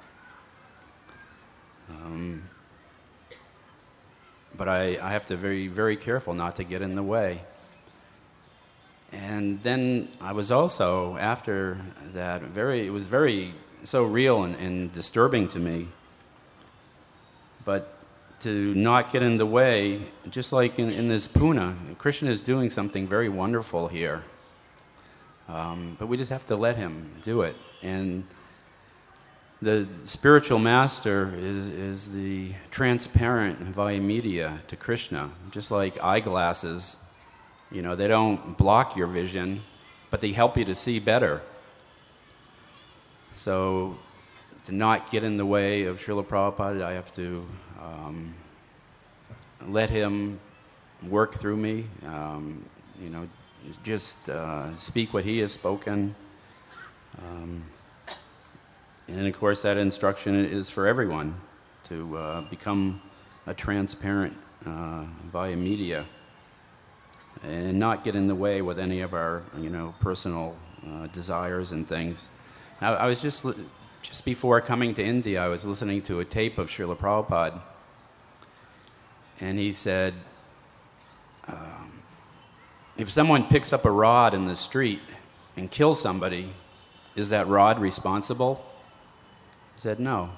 Um, but I, I have to be very, very careful not to get in the way. And then I was also, after that, very, it was very, so real and, and disturbing to me. But to not get in the way, just like in, in this Pune, Krishna is doing something very wonderful here. Um, but we just have to let him do it. And the spiritual master is, is the transparent via media to Krishna, just like eyeglasses. You know, they don't block your vision, but they help you to see better. So to not get in the way of Srila Prabhupada, I have to um, let him work through me, um, you know, just uh, speak what he has spoken. Um, and of course that instruction is for everyone, to uh, become a transparent uh, via media and not get in the way with any of our, you know, personal uh, desires and things. I, I was just, just before coming to India, I was listening to a tape of Srila Prabhupada, and he said, um, if someone picks up a rod in the street and kills somebody, is that rod responsible? He said, no.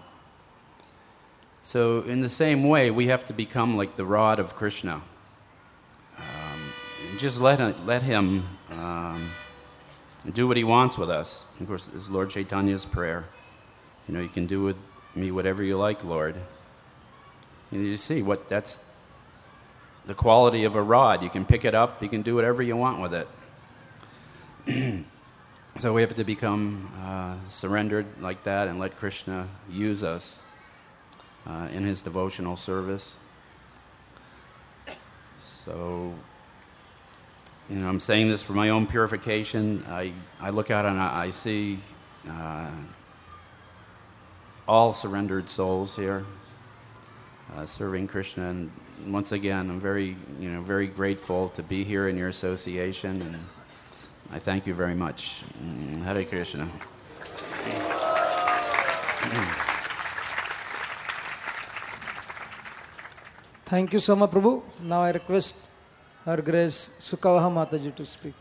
So in the same way, we have to become like the rod of Krishna. Um, just let him, let him um, do what he wants with us. Of course, this is Lord Chaitanya's prayer. You know, you can do with me whatever you like, Lord. And you see what that's the quality of a rod. You can pick it up, you can do whatever you want with it. So we have to become uh, surrendered like that and let Krishna use us uh, in his devotional service. So, you know, I'm saying this for my own purification. I, I look out and I, I see uh, all surrendered souls here uh, serving Krishna. And once again, I'm very, you know, very grateful to be here in your association, and I thank you very much. Hare Krishna. Thank you, Sama Prabhu. Now I request Her Grace Sukavaha Mataji to speak.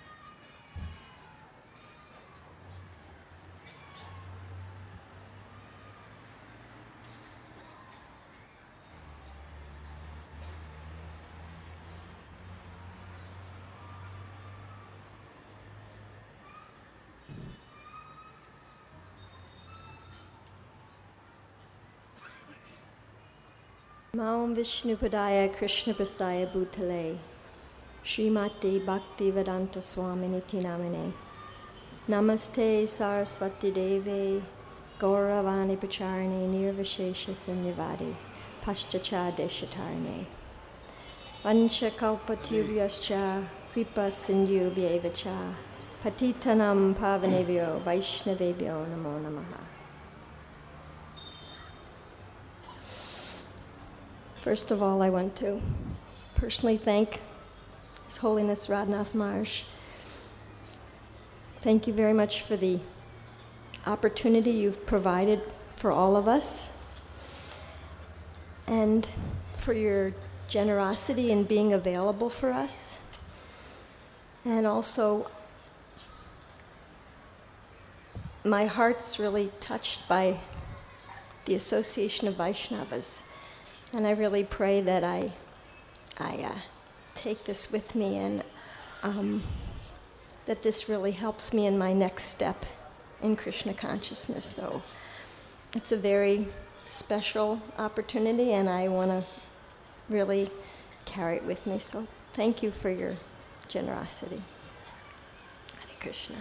Maum Vishnupadaya Krishna Prasaya Bhutale Srimati Bhaktivedanta Swaminiti Namine Namaste Saraswati Deve Gauravani Pacharane Nirvashesha Sunyavadi Paschacha Deshatarane Vansha Kalpatubhyascha Kripa Sindhu Vyevacha Patitanam Pavanebhyo Vaishnavebhyo Namo Namaha. First of all, I want to personally thank His Holiness Radhanath Maharaj. Thank you very much for the opportunity you've provided for all of us and for your generosity in being available for us. And also, my heart's really touched by the Association of Vaishnavas. And I really pray that I, I uh, take this with me and um, that this really helps me in my next step in Krishna consciousness. So it's a very special opportunity and I want to really carry it with me. So thank you for your generosity. Hare Krishna.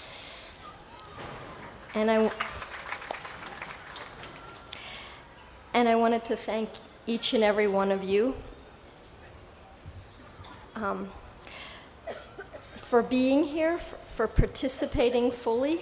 And I, and I wanted to thank each and every one of you um, for being here, for, for participating fully.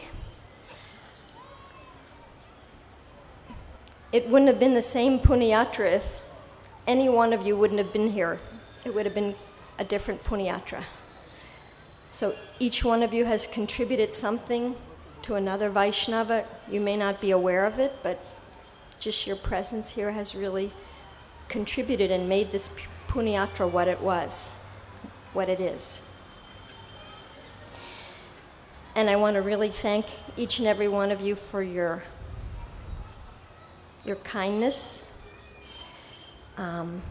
It wouldn't have been the same Punyatra if any one of you wouldn't have been here. It would have been a different Punyatra. So each one of you has contributed something to another Vaishnava. You may not be aware of it, but just your presence here has really contributed and made this Punyatra what it was, what it is. And I want to really thank each and every one of you for your, your kindness, um,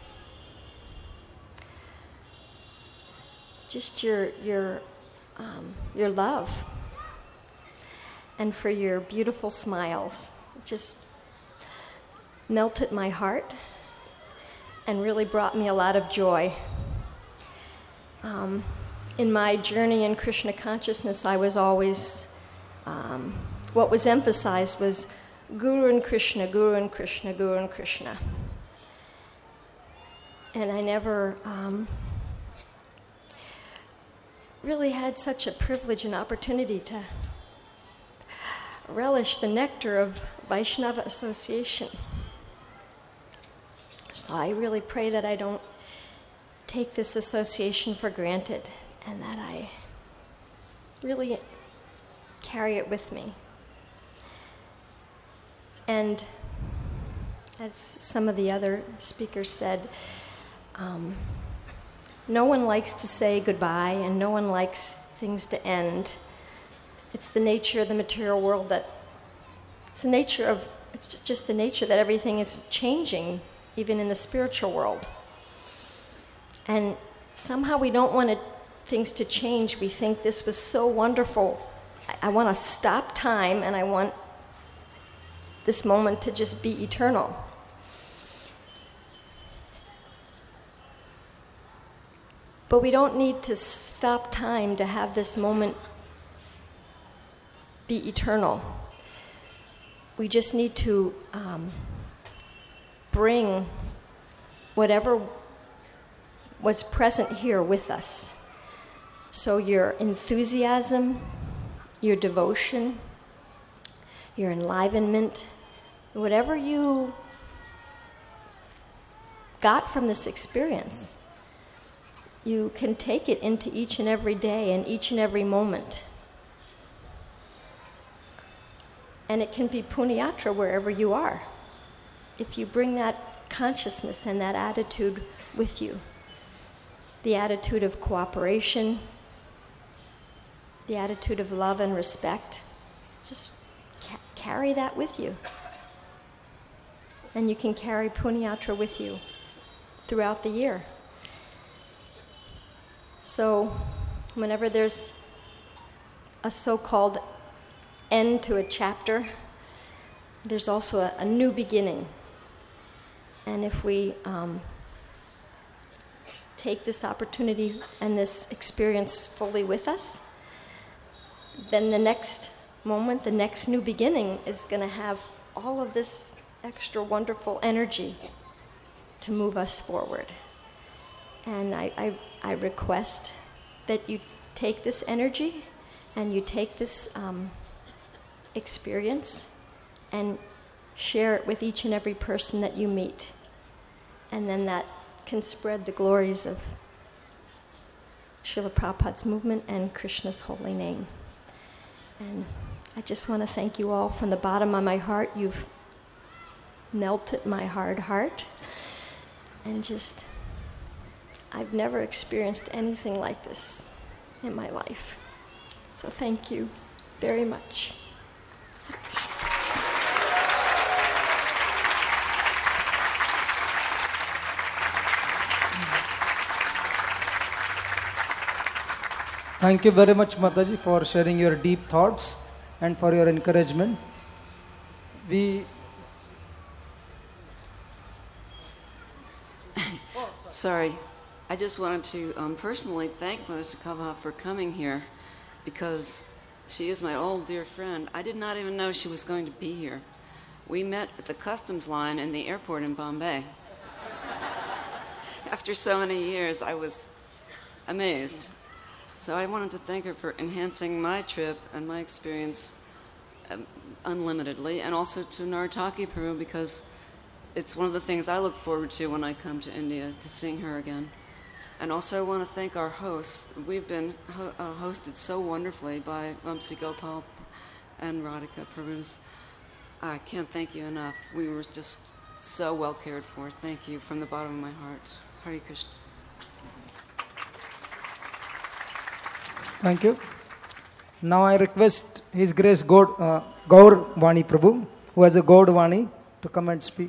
just your, your, um, your love, and for your beautiful smiles. It just melted my heart and really brought me a lot of joy. Um, in my journey in Krishna consciousness, I was always, um, what was emphasized was Guru and Krishna, Guru and Krishna, Guru and Krishna. And I never um, really had such a privilege and opportunity to relish the nectar of Vaishnava association. So I really pray that I don't take this association for granted and that I really carry it with me. And as some of the other speakers said, um, no one likes to say goodbye and no one likes things to end. It's the nature of the material world that, it's the nature of, it's just the nature that everything is changing, even in the spiritual world. And somehow we don't want it, things to change. We think this was so wonderful. I, I want to stop time and I want this moment to just be eternal. But we don't need to stop time to have this moment be eternal. We just need to um, bring whatever was present here with us. So your enthusiasm, your devotion, your enlivenment, whatever you got from this experience, you can take it into each and every day and each and every moment. And it can be punyatra wherever you are. If you bring that consciousness and that attitude with you, the attitude of cooperation, the attitude of love and respect, just ca- carry that with you. And you can carry punyatra with you throughout the year. So whenever there's a so-called end to a chapter, there's also a, a new beginning. And if we um, take this opportunity and this experience fully with us, then the next moment, the next new beginning is going to have all of this extra wonderful energy to move us forward. And I, I, I request that you take this energy and you take this um, experience and share it with each and every person that you meet. And then that can spread the glories of Srila Prabhupada's movement and Krishna's holy name. And I just want to thank you all from the bottom of my heart. You've melted my hard heart. And just, I've never experienced anything like this in my life. So thank you very much. Thank you very much, Mataji, for sharing your deep thoughts and for your encouragement. We Sorry, I just wanted to um, personally thank Mother Sukavaha for coming here, because she is my old dear friend. I did not even know she was going to be here. We met at the customs line in the airport in Bombay. After so many years, I was amazed. So I wanted to thank her for enhancing my trip and my experience um, unlimitedly, and also to Narataki Prabhu, because it's one of the things I look forward to when I come to India, to seeing her again. And also I want to thank our hosts. We've been ho- uh, hosted so wonderfully by Vamsi Gopal and Radhika Prabhus. I can't thank you enough. We were just so well cared for. Thank you from the bottom of my heart. Hare Krishna. Thank you. Now I request His Grace Gaur, uh, Gaur Vani Prabhu, who has a Gaur Vani, to come and speak.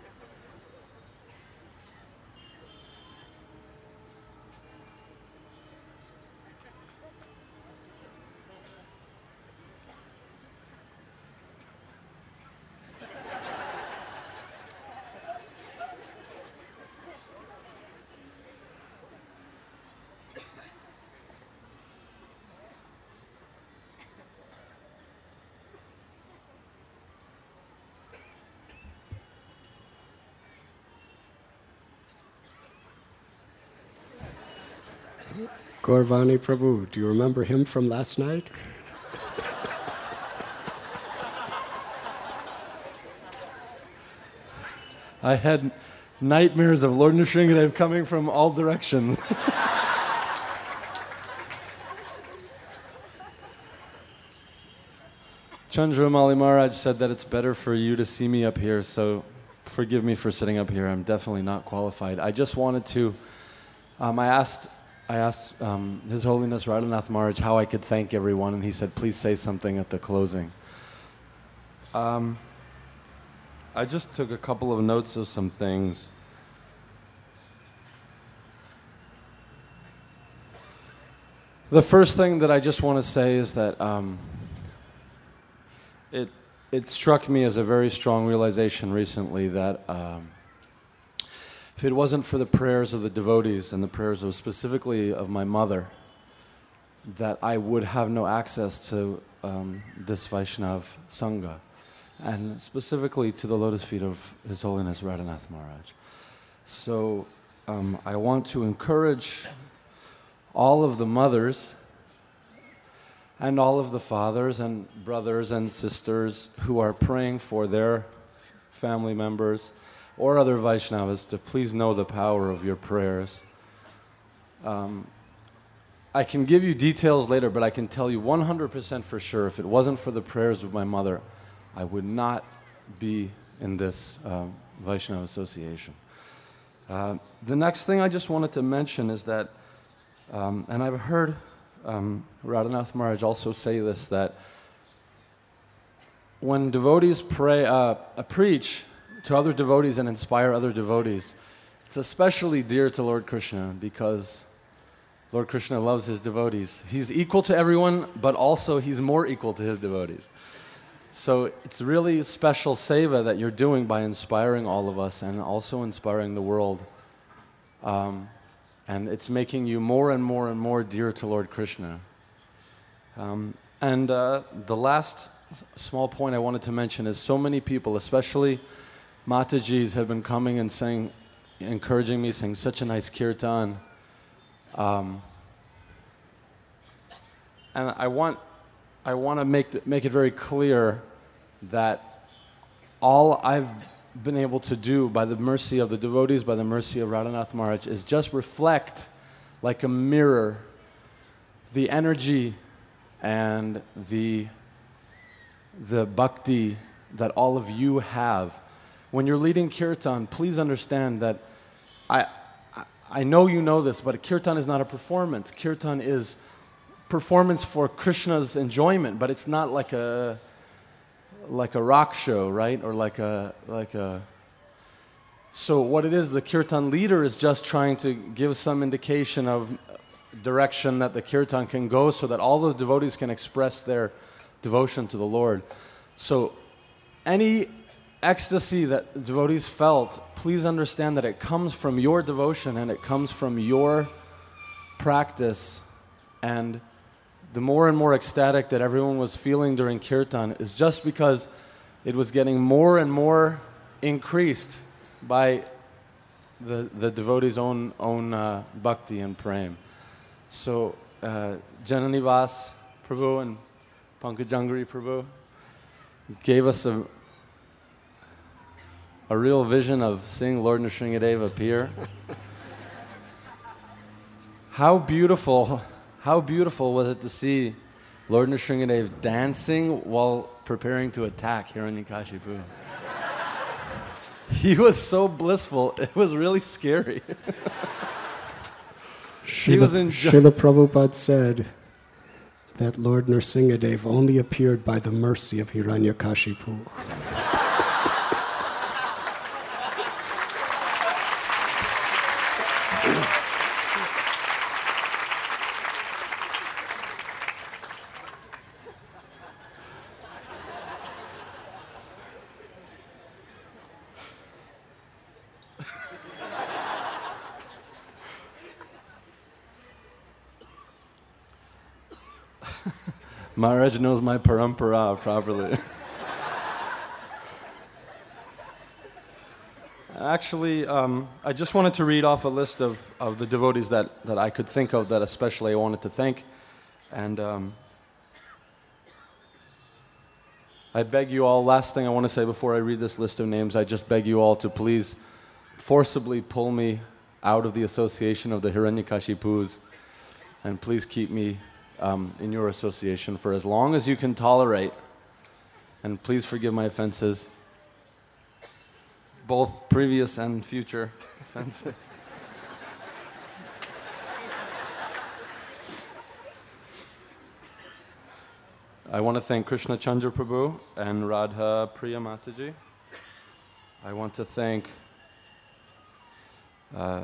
Gaurvani Prabhu, do you remember him from last night? I had nightmares of Lord Nrsingadev coming from all directions. Chandramali Maharaj said that it's better for you to see me up here, so forgive me for sitting up here. I'm definitely not qualified. I just wanted to, um, I asked I asked um, His Holiness Radhanath Maharaj how I could thank everyone, and he said, please say something at the closing. Um, I just took a couple of notes of some things. The first thing that I just want to say is that um, it it struck me as a very strong realization recently that um, if it wasn't for the prayers of the devotees and the prayers of specifically of my mother, that I would have no access to um, this Vaishnav Sangha, and specifically to the lotus feet of His Holiness Radhanath Maharaj. So um, I want to encourage all of the mothers and all of the fathers and brothers and sisters who are praying for their family members or other Vaishnavas to please know the power of your prayers. Um, I can give you details later, but I can tell you one hundred percent for sure, if it wasn't for the prayers of my mother, I would not be in this uh, Vaishnava association. Uh, the next thing I just wanted to mention is that, um, and I've heard um, Radhanath Maharaj also say this, that when devotees pray, uh, uh, preach to other devotees and inspire other devotees, it's especially dear to Lord Krishna because Lord Krishna loves his devotees. He's equal to everyone, but also he's more equal to his devotees. So it's really a special seva that you're doing by inspiring all of us and also inspiring the world. Um, and it's making you more and more and more dear to Lord Krishna. Um, and uh, the last s- small point I wanted to mention is so many people, especially Matajis, have been coming and saying, encouraging me, saying such a nice kirtan. Um, and I want I want to make th- make it very clear that all I've been able to do by the mercy of the devotees, by the mercy of Radhanath Maharaj, is just reflect like a mirror the energy and the the bhakti that all of you have. When you're leading kirtan, please understand that I I know you know this, but kirtan is not a performance. Kirtan is performance for Krishna's enjoyment, but it's not like a like a rock show, right? Or like a like a so what it is, the kirtan leader is just trying to give some indication of direction that the kirtan can go so that all the devotees can express their devotion to the Lord. So any ecstasy that devotees felt, please understand that it comes from your devotion and it comes from your practice. And the more and more ecstatic that everyone was feeling during kirtan is just because it was getting more and more increased by the the devotees' own own uh, bhakti and prem. So uh, Jananivas Prabhu and Pankajangri Prabhu gave us a a real vision of seeing Lord Nrsingadev appear. How beautiful, how beautiful was it to see Lord Nrsingadev dancing while preparing to attack Hiranyakashipu. He was so blissful, it was really scary. He was enjoy- Srila Prabhupada said that Lord Nrsingadev only appeared by the mercy of Hiranyakashipu. Maharaj knows my parampara properly. Actually, um, I just wanted to read off a list of, of the devotees that, that I could think of that especially I wanted to thank. And um, I beg you all, last thing I want to say before I read this list of names, I just beg you all to please forcibly pull me out of the association of the Hiranyakashipus, and please keep me Um, in your association for as long as you can tolerate, and please forgive my offenses, both previous and future offenses. I want to thank Krishna Chandra Prabhu and Radha Priya Mataji. I want to thank uh,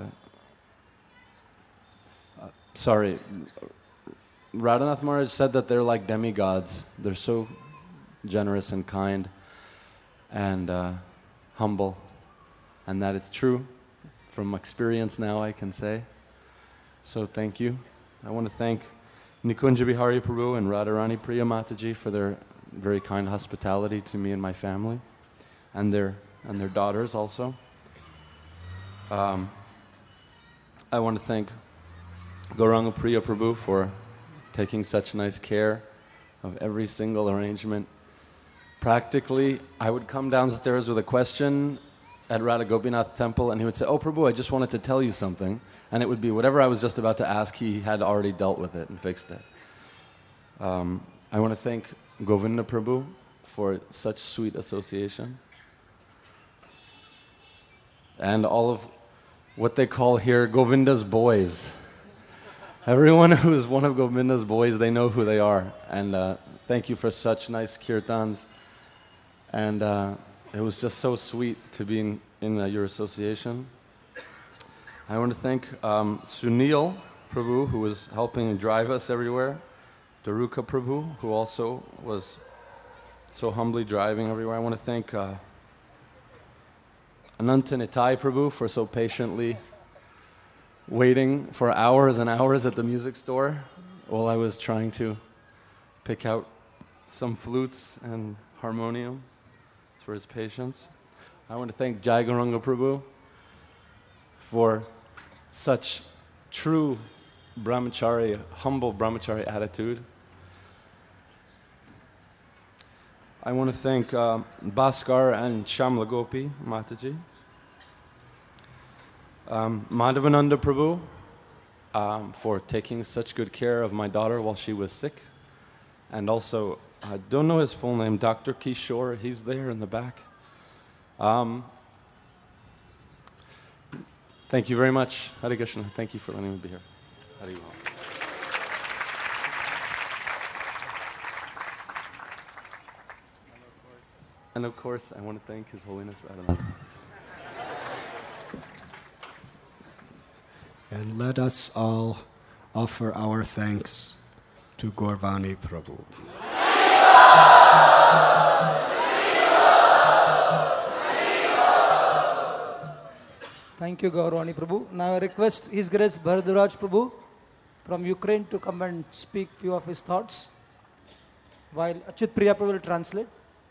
uh, sorry Radhanath Maharaj said that they're like demigods. They're so generous and kind and uh, humble, and that it's true. From experience now, I can say. So thank you. I want to thank Nikunja Bihari Prabhu and Radharani Priya Mataji for their very kind hospitality to me and my family, and their and their daughters also. Um, I want to thank Gauranga Priya Prabhu for taking such nice care of every single arrangement. Practically, I would come downstairs with a question at Radha Gopinath temple, and he would say, "Oh, Prabhu, I just wanted to tell you something." And it would be whatever I was just about to ask, he had already dealt with it and fixed it. Um, I want to thank Govinda Prabhu for such sweet association. And all of what they call here Govinda's boys. Everyone who is one of Govinda's boys, they know who they are. And uh, thank you for such nice kirtans. And uh, it was just so sweet to be in, in uh, your association. I want to thank um, Sunil Prabhu, who was helping drive us everywhere. Daruka Prabhu, who also was so humbly driving everywhere. I want to thank uh, Ananta Nitai Prabhu for so patiently waiting for hours and hours at the music store while I was trying to pick out some flutes and harmonium, for his patience. I want to thank Jai Gauranga Prabhu for such true brahmachari, humble brahmachari attitude. I want to thank uh, Bhaskar and Shamla Gopi Mataji. Um, Madhavananda Prabhu um, for taking such good care of my daughter while she was sick. And also, I don't know his full name, Doctor Kishore, he's there in the back. Um, thank you very much, Hare Krishna. Thank you for letting me be here. Hare Krishna. And of course, I want to thank His Holiness Radhanath. And let us all offer our thanks to Gaurvani Prabhu. Thank you, Gaurvani Prabhu. Now I request His Grace Bharadwaj Prabhu from Ukraine to come and speak few of his thoughts, while Achyut Priya Prabhu will translate.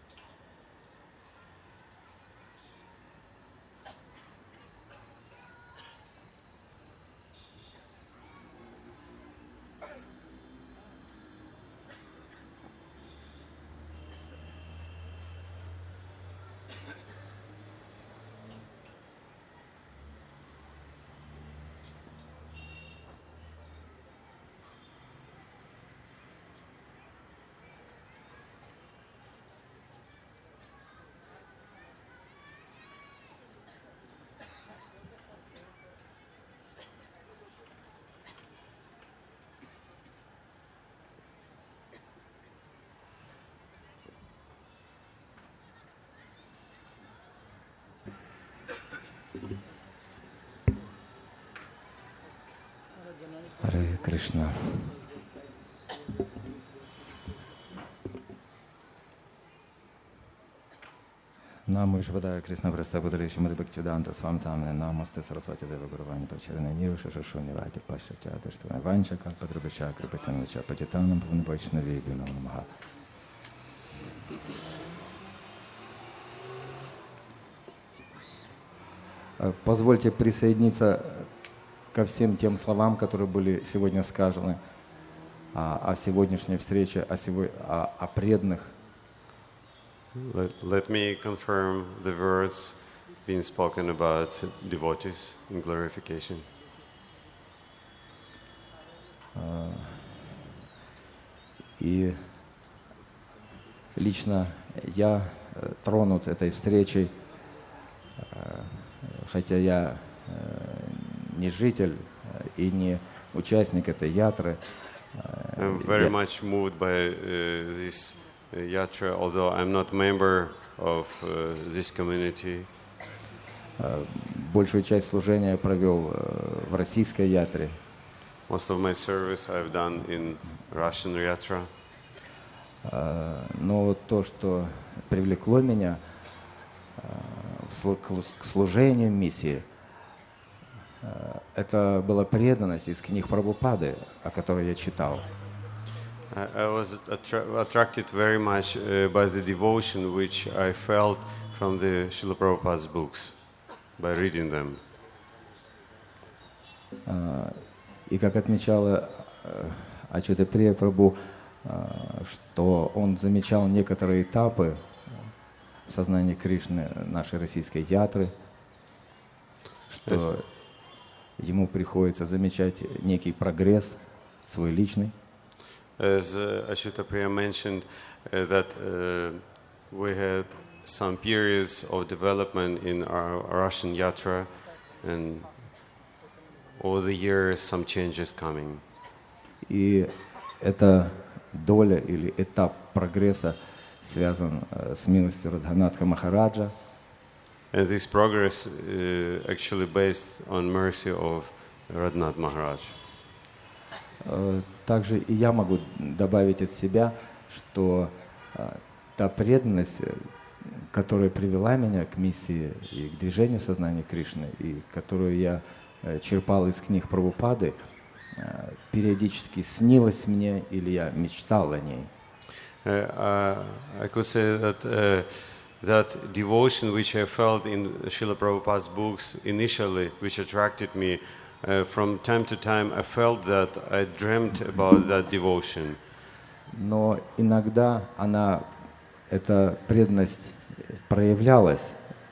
Hare Krishna. Namo Vishwadaya Krishna Prasthapudale Shrimad Bhaktivedanta Swami Tamane Namaste Saraswati Deva Guruvani Pacharane Nirusha Shashuni Vati Pashatya Dashtavane Vancha Kalpadrabhasha Kripasanacha Patitanam Pavnapachna Veduna Namaha. Позвольте присоединиться ко всем тем словам, которые были сегодня сказаны о, о сегодняшней встрече, о, сего, о, о преданных. Let, let me confirm the words being spoken about devotees in glorification. И лично я тронут этой встречей, хотя я не житель и не участник этой ятры. I'm very much moved by uh, this uh, yatra, although I'm not member of uh, this community. Большую часть служения я провел в российской ятре. Most of my service I've done in Russian yatra. Но то, что привлекло меня к служению миссии, это была преданность из книг Прабхупады, о которой я читал. I was attra- attracted very much uh, by the devotion which I felt from the Srila Prabhupada's books, by reading them. И как отмечала Ачюта Прия Прабху, что он замечал некоторые этапы в сознании Кришны нашей российской ятры, что ему приходится замечать некий прогресс свой личный. As uh, Achyuta Priya mentioned, uh, that uh, we had some periods of development in our Russian yatra, and over the years some changes coming. И эта доля или этап прогресса связан с милостью Радханатха Махараджа. And this progress uh, actually based on mercy of Radhanath Maharaj. Также и я могу добавить от себя, что та преданность, которая привела меня к миссии и к движению сознания Кришны, и которую я черпал из книг Прабхупады, периодически снилась мне или я мечтал о ней. Uh, uh, I could say that uh, that devotion which I felt in Srila Prabhupada's books initially, which attracted me, uh, from time to time I felt that I dreamt about that devotion. Но иногда она, эта преданность проявлялась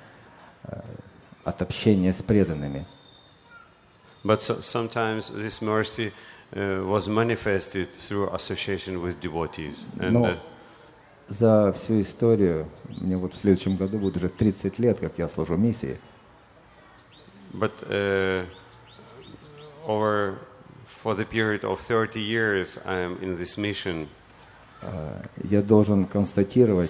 от общения с преданными. But so, sometimes this mercy uh, was manifested through association with devotees. And, Но uh, за всю историю, мне вот в следующем году будет уже тридцать лет, как я служу миссии. But uh, over for the period of thirty years I am in this mission. Я должен констатировать,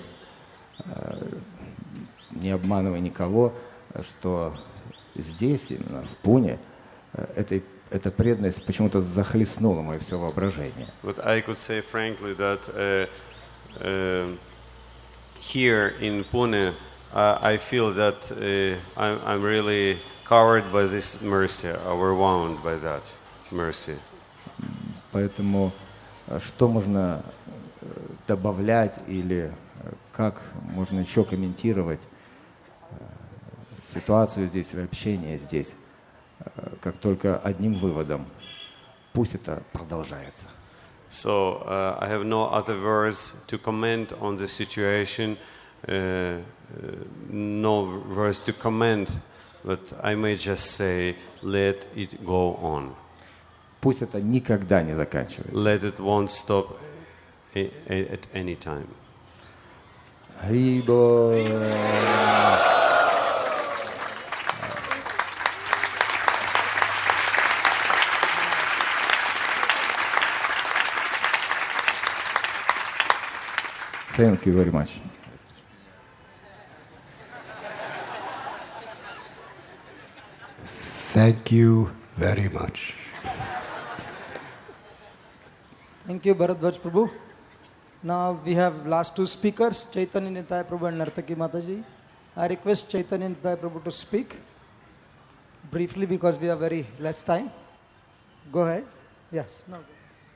не обманывая никого, что здесь, именно в Пуне, этой, эта преданность почему-то захлестнула мое все воображение. But I could say frankly that uh, uh, here in Pune, uh, I feel that uh, I'm, I'm really covered by this mercy, overwhelmed by that mercy. Поэтому что можно добавлять или как можно еще комментировать ситуацию здесь или общение здесь, как только одним выводом: пусть это продолжается. So uh, I have no other words to comment on the situation, uh, uh, no words to comment, but I may just say, let it go on. Пусть это никогда не заканчивается. Let it won't stop a- a- at any time. Харибо. Thank you very much. Thank you very much. Thank you, Bharadwaj Prabhu. Now we have last two speakers, Chaitanya Nitaya Prabhu and Nartaki Mataji. I request Chaitanya Nitaya Prabhu to speak briefly because we have very less time. Go ahead. Yes. No.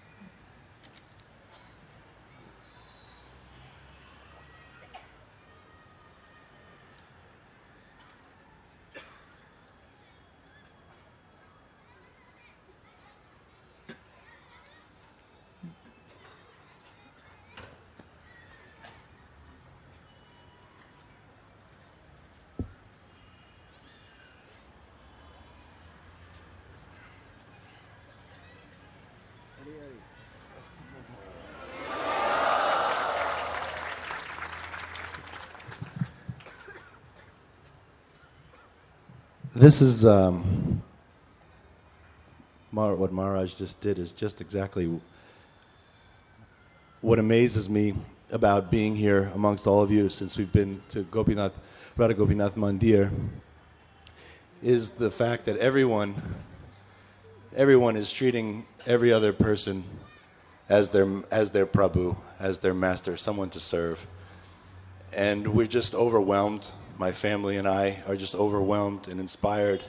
This is um, Mar- what Maharaj just did is just exactly what amazes me about being here amongst all of you since we've been to Gopinath, Radha Gopinath Mandir, is the fact that everyone, everyone is treating every other person as their as their Prabhu, as their master, someone to serve, and we're just overwhelmed. My family and I are just overwhelmed and inspired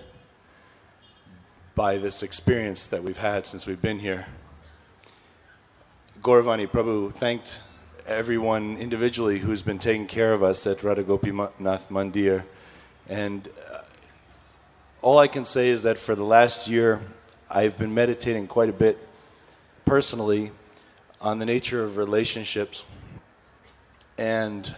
by this experience that we've had since we've been here. Gauravani Prabhu thanked everyone individually who's been taking care of us at Radha Gopinath Mandir. And uh, all I can say is that for the last year, I've been meditating quite a bit personally on the nature of relationships. And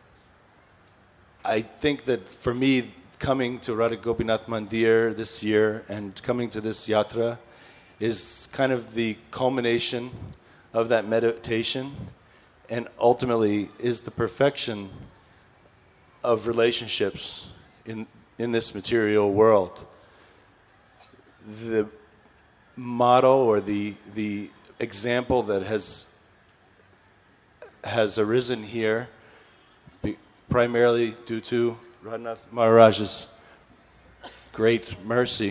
I think that for me, coming to Radha Gopinath Mandir this year and coming to this yatra is kind of the culmination of that meditation. and ultimately is the perfection of relationships in, in this material world. The model or the, the example that has, has arisen here, be, primarily due to Radhanath Maharaj's great mercy,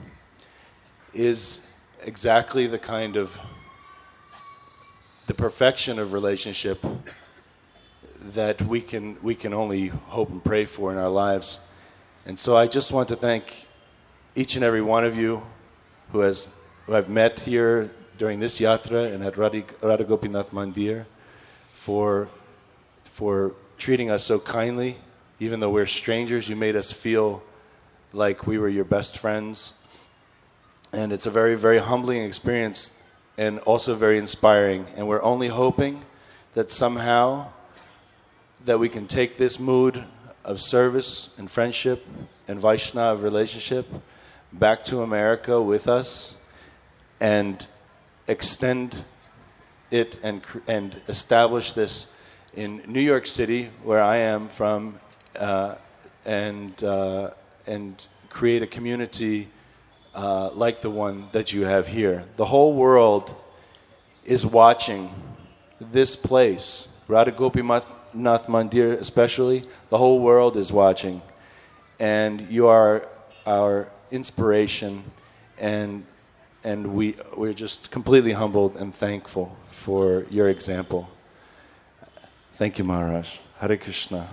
is exactly the kind of the perfection of relationship that we can we can only hope and pray for in our lives. And so I just want to thank each and every one of you who has who I've met here during this yatra and at Radha, Radha Gopinath Mandir for for treating us so kindly. Even though we're strangers, you made us feel like we were your best friends. And it's a very, very humbling experience and also very inspiring. And we're only hoping that somehow that we can take this mood of service and friendship and Vaishnava relationship back to America with us and extend it and and establish this in New York City, where I am from, uh, and uh, and create a community uh, like the one that you have here. The whole world is watching this place, Radha Gopinath Mandir especially. The whole world is watching, and you are our inspiration, and and we we're just completely humbled and thankful for your example. Thank you, Maharaj. Hare Krishna.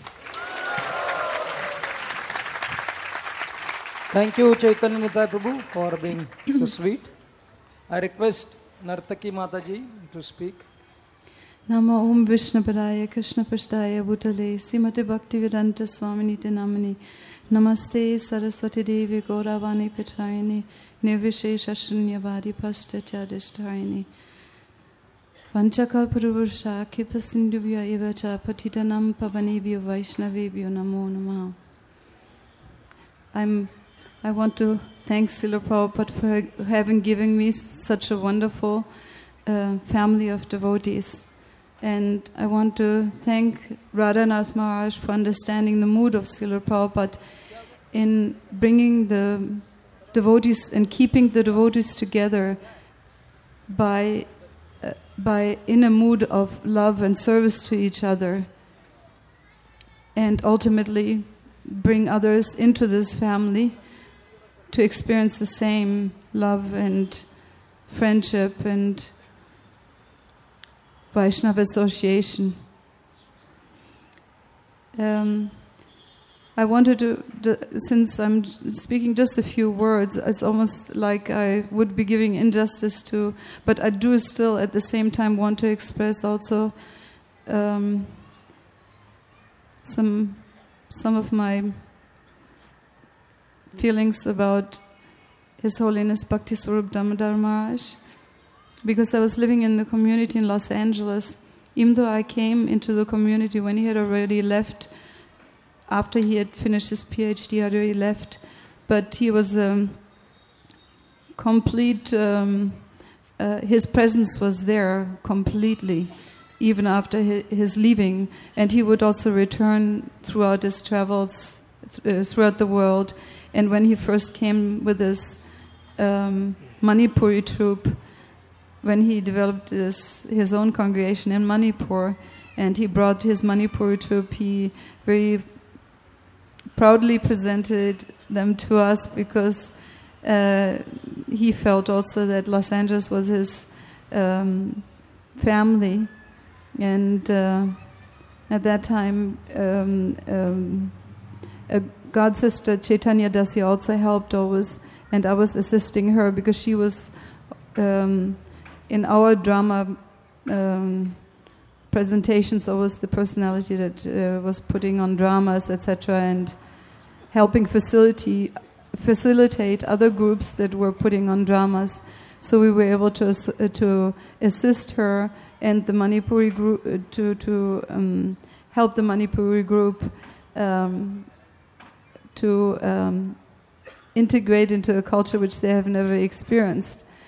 Thank you, Chaitanya Nitai Prabhu, for being so sweet. I request Nartaki Mataji to speak. Namo Om Vishnapadaya Krishna Pashtaya Bhutale Srimati Bhaktivedanta Swaminiti Namani Namaste Saraswati Devi Gauravani Petrayani Nirvishesha Shunyavadi Paschatyaadhisthayani Vanchakalparurusha Kipasindhubhya Evacha Patitanam Pavanebhyo Vaishnavebhyo Namo Namaha. I'm I want to thank Srila Prabhupada for having given me such a wonderful uh, family of devotees. And I want to thank Radhanath Maharaj for understanding the mood of Srila Prabhupada in bringing the devotees and keeping the devotees together by, uh, by in a mood of love and service to each other, and ultimately bring others into this family to experience the same love and friendship and Vaishnava association. Um, I wanted to, d- since I'm speaking just a few words, it's almost like I would be giving injustice to, but I do still at the same time want to express also um, some some of my feelings about His Holiness Bhakti Swarup Damodar Maharaj. Because I was living in the community in Los Angeles, even though I came into the community when he had already left, after he had finished his PhD, he had already left, but he was um, complete, um, uh, his presence was there completely, even after his, his leaving, and he would also return throughout his travels th- uh, throughout the world. And when he first came with his um, Manipuri troupe, when he developed this, his own congregation in Manipur, and he brought his Manipuri troupe, he very proudly presented them to us because uh, he felt also that Los Angeles was his um, family. And uh, at that time, um, um, a god sister, Chaitanya Dasi, also helped always, and I was assisting her because she was... Um, in our drama um, presentations, I was the personality that uh, was putting on dramas, et cetera, and helping facility, facilitate other groups that were putting on dramas. So we were able to uh, to assist her and the Manipuri group uh, to to um, help the Manipuri group um, to um, integrate into a culture which they have never experienced.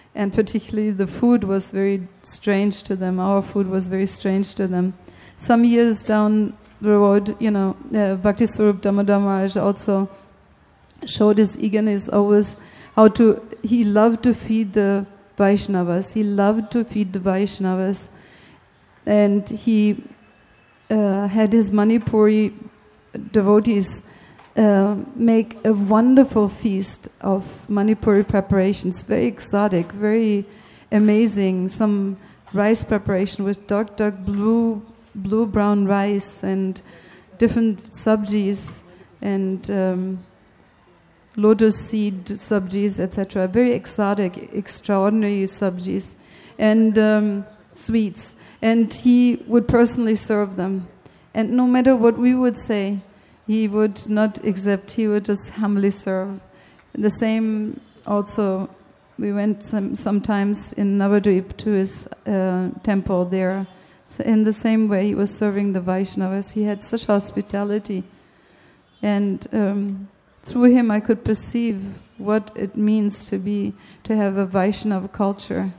and particularly the food was very strange to them. Our food was very strange to them. Some years down the road, you know, uh, Bhakti Swarup Damodar Maharaj also showed his eagerness always how to, he loved to feed the Vaishnavas. He loved to feed the Vaishnavas. And he uh, had his Manipuri devotees uh, make a wonderful feast of Manipuri preparations, very exotic, very amazing. Some rice preparation with dark, dark blue, blue-brown rice and different sabjis and um, lotus seed sabjis, et cetera. Very exotic, extraordinary sabjis and um, sweets. And he would personally serve them. And no matter what we would say, he would not accept. He would just humbly serve. The same also, we went some, sometimes in Navadvip to his uh, temple there. So in the same way, he was serving the Vaishnavas. He had such hospitality. And um, through him, I could perceive what it means to be, to have a Vaishnava culture.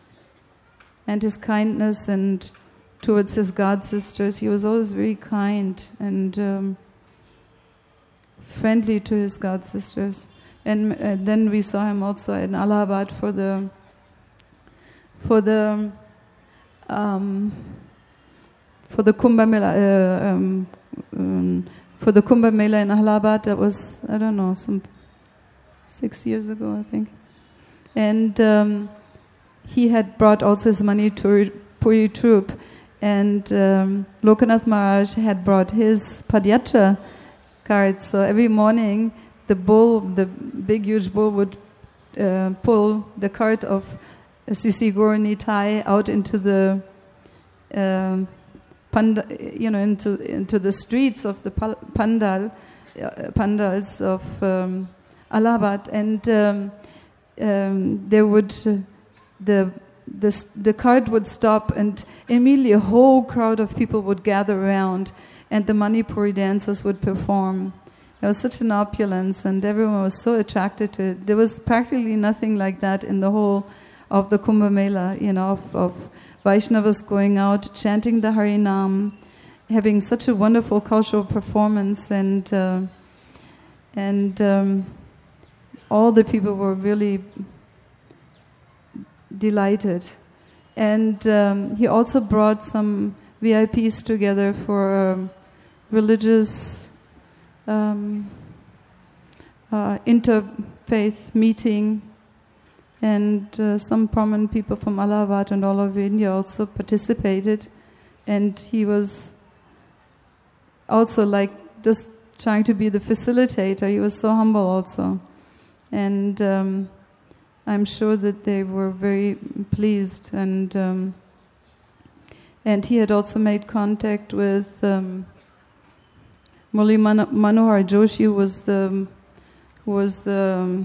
And his kindness and towards his god sisters, he was always very kind and um, friendly to his god sisters. And uh, then we saw him also in Allahabad for the for the um, for the Kumbh Mela uh, um, um, for the Kumbh Mela in Allahabad. That was, I don't know, some six years ago, I think. And um, he had brought also his Manipuri troupe, and um, Lokanath Maharaj had brought his Padyatra cart. So every morning, the bull, the big huge bull, would uh, pull the cart of Sisi Gaur Nitai out into the, um, pand- you know, into into the streets of the pal- pandal, uh, pandals of um, Allahabad, and um, um, they would. Uh, The, the the cart would stop, and immediately a whole crowd of people would gather around, and the Manipuri dancers would perform. It was such an opulence, and everyone was so attracted to it. There was practically nothing like that in the whole of the Kumbh Mela, you know, of, of Vaishnavas going out, chanting the Harinam, having such a wonderful cultural performance, and uh, and um, all the people were really delighted. And um, he also brought some V I Ps together for a religious um, uh, interfaith meeting, and uh, some prominent people from Allahabad and all of India also participated, and he was also like just trying to be the facilitator. He was so humble also, and um, I'm sure that they were very pleased, and um, and he had also made contact with um, Murli Man- Manohar Joshi, who was the who was the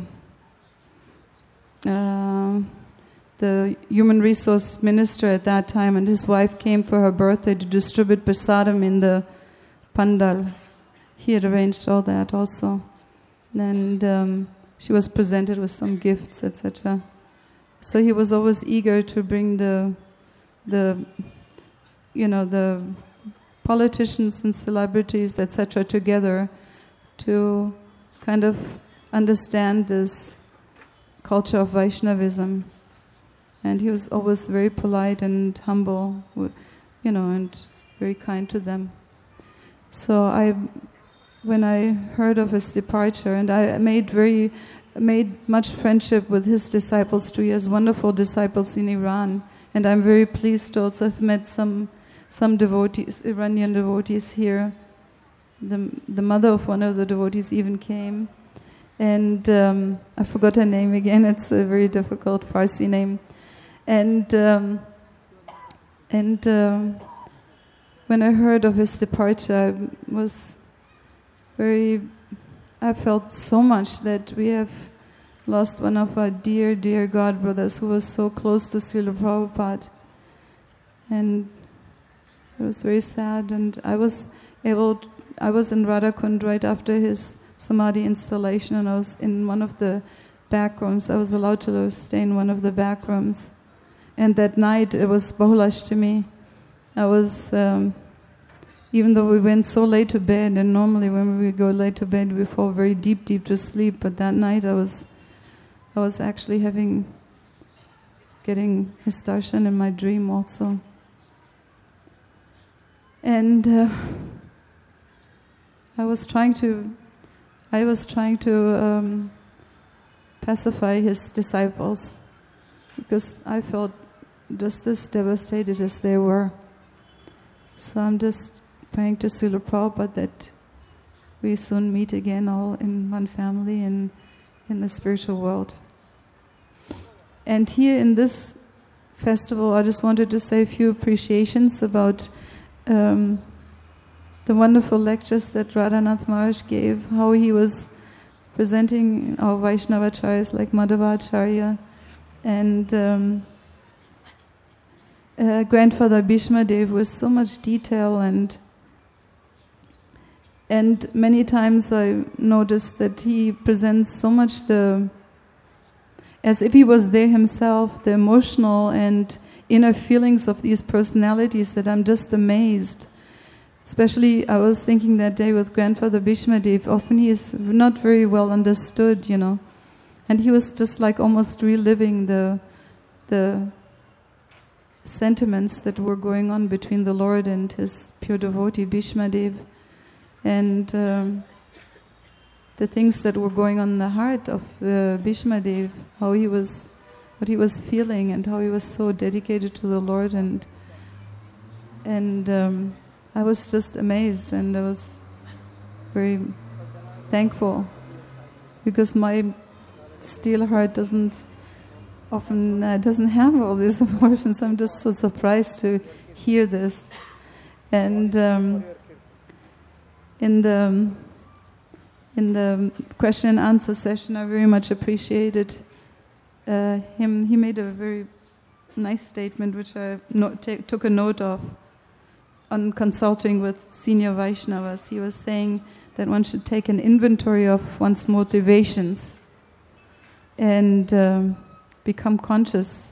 uh, the human resource minister at that time, and his wife came for her birthday to distribute prasadam in the pandal. He had arranged all that also, and. Um, She was presented with some gifts, et cetera. So he was always eager to bring the, the, you know, the politicians and celebrities, et cetera, together to kind of understand this culture of Vaishnavism. And he was always very polite and humble, you know, and very kind to them. So I. When I heard of his departure, and I made very made much friendship with his disciples too. He has wonderful disciples in Iran, and I'm very pleased to also have met some some devotees, Iranian devotees here. The the mother of one of the devotees even came, and um, I forgot her name again. It's a very difficult Farsi name, and um, and um, when I heard of his departure, I was very, I felt so much that we have lost one of our dear, dear God brothers who was so close to Srila Prabhupada. And it was very sad. And I was able, to, I was in Radhakund right after his Samadhi installation, and I was in one of the back rooms. I was allowed to stay in one of the back rooms. And that night, it was Bahulashtami. I was, um, even though we went so late to bed, and normally when we go late to bed, we fall very deep, deep to sleep. But that night, I was, I was actually having, getting his darshan in my dream also. And uh, I was trying to, I was trying to um, pacify his disciples, because I felt just as devastated as they were. So I'm just praying to Srila Prabhupada that we soon meet again, all in one family and in the spiritual world. And here in this festival, I just wanted to say a few appreciations about um, the wonderful lectures that Radhanath Maharaj gave, how he was presenting our Vaishnavacharyas like Madhavacharya and um, uh, Grandfather Bhishma Dev with so much detail, and and many times I noticed that he presents so much the, as if he was there himself, the emotional and inner feelings of these personalities, that I'm just amazed. Especially, I was thinking that day with Grandfather Bhishma Dev, often he is not very well understood, you know. And he was just like almost reliving the the sentiments that were going on between the Lord and his pure devotee Bhishma Dev. And um, the things that were going on in the heart of uh, Bhishma Dev, how he was, what he was feeling, and how he was so dedicated to the Lord. And and um, I was just amazed, and I was very thankful, because my steel heart doesn't often uh, doesn't have all these emotions. I'm just so surprised to hear this. And um, in the in the question and answer session, I very much appreciated uh, him. He made a very nice statement, which I no- t- took a note of. On consulting with senior Vaishnavas, he was saying that one should take an inventory of one's motivations and um, become conscious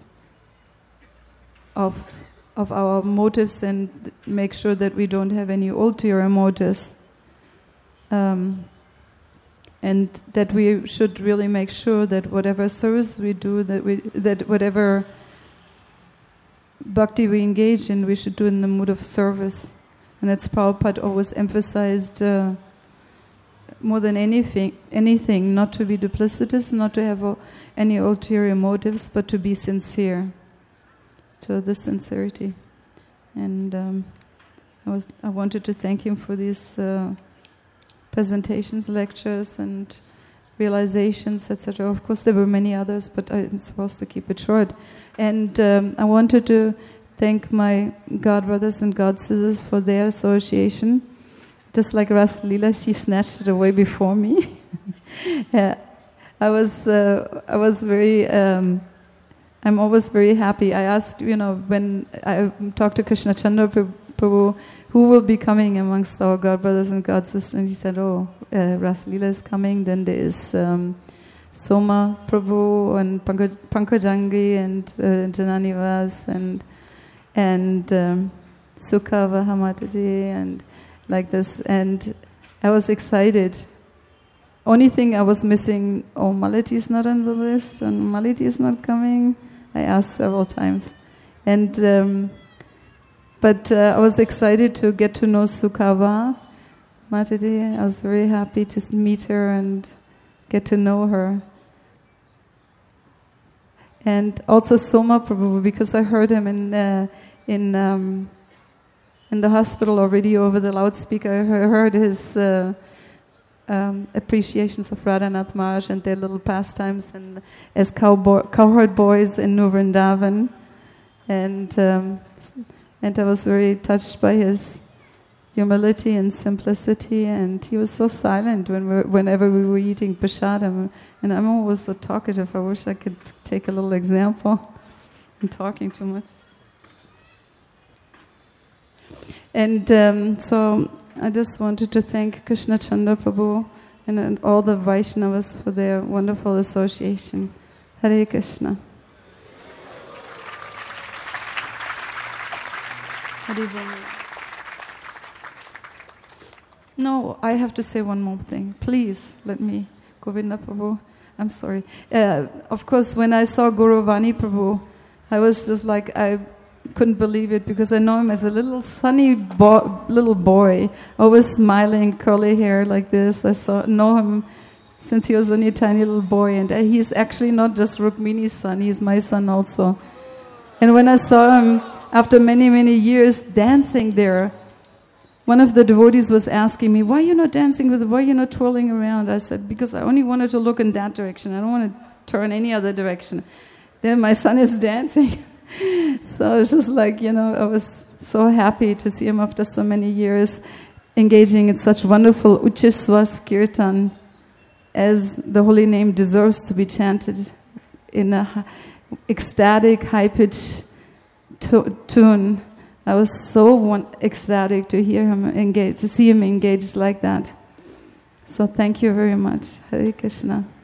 of of our motives, and make sure that we don't have any ulterior motives, um, and that we should really make sure that whatever service we do, that we that whatever bhakti we engage in, we should do in the mood of service. And that's Prabhupada always emphasized uh, more than anything, anything, not to be duplicitous, not to have uh, any ulterior motives, but to be sincere. So this sincerity. And um, I was I wanted to thank him for these uh, presentations, lectures, and realizations, et cetera. Of course, there were many others, but I'm supposed to keep it short. And um, I wanted to thank my God brothers and God sisters for their association. Just like Ras Leela, she snatched it away before me. uh, I was uh, I was very. Um, I'm always very happy. I asked, you know, when I talked to Krishna Chandra Prabhu, who will be coming amongst our God brothers and God sisters, and he said, oh, uh, Ras Leela is coming. Then there is um, Soma Prabhu and Pankaj- Pankajangi and uh, Janani Vas and and um, Sukha Vahamataji and like this. And I was excited. Only thing I was missing, oh, Malati is not on the list, and Malati is not coming. I asked several times. And um, but uh, I was excited to get to know Sukha Mataji. I was very happy to meet her and get to know her. And also Soma Prabhu, because I heard him in uh, in um, in the hospital already over the loudspeaker. I heard his uh, um, appreciations of Radhanath Maharaj and their little pastimes, and as cowboy, cowherd boys in New Vrindavan, and um, and I was very touched by his humility and simplicity, and he was so silent when we, whenever we were eating prasadam. And I'm always so talkative. I wish I could take a little example. I'm talking too much. And um, so I just wanted to thank Krishna Chandra Prabhu and, and all the Vaishnavas for their wonderful association. Hare Krishna. Hare Krishna. No, I have to say one more thing. Please let me, Govinda Prabhu. I'm sorry. Uh, of course, when I saw Guru Vani Prabhu, I was just like, I couldn't believe it because I know him as a little sunny bo- little boy, always smiling, curly hair like this. I saw know him since he was only a tiny little boy, and uh, he's actually not just Rukmini's son, he's my son also. And when I saw him after many, many years dancing there, one of the devotees was asking me, why are you not dancing with, why are you not twirling around? I said, because I only wanted to look in that direction. I don't want to turn any other direction. Then my son is dancing. So it's just like, you know, I was so happy to see him after so many years engaging in such wonderful Uchiswas Kirtan, as the holy name deserves to be chanted in a ecstatic, high-pitched to- tune. I was so one- ecstatic to hear him engage, to see him engaged like that. So thank you very much. Hare Krishna.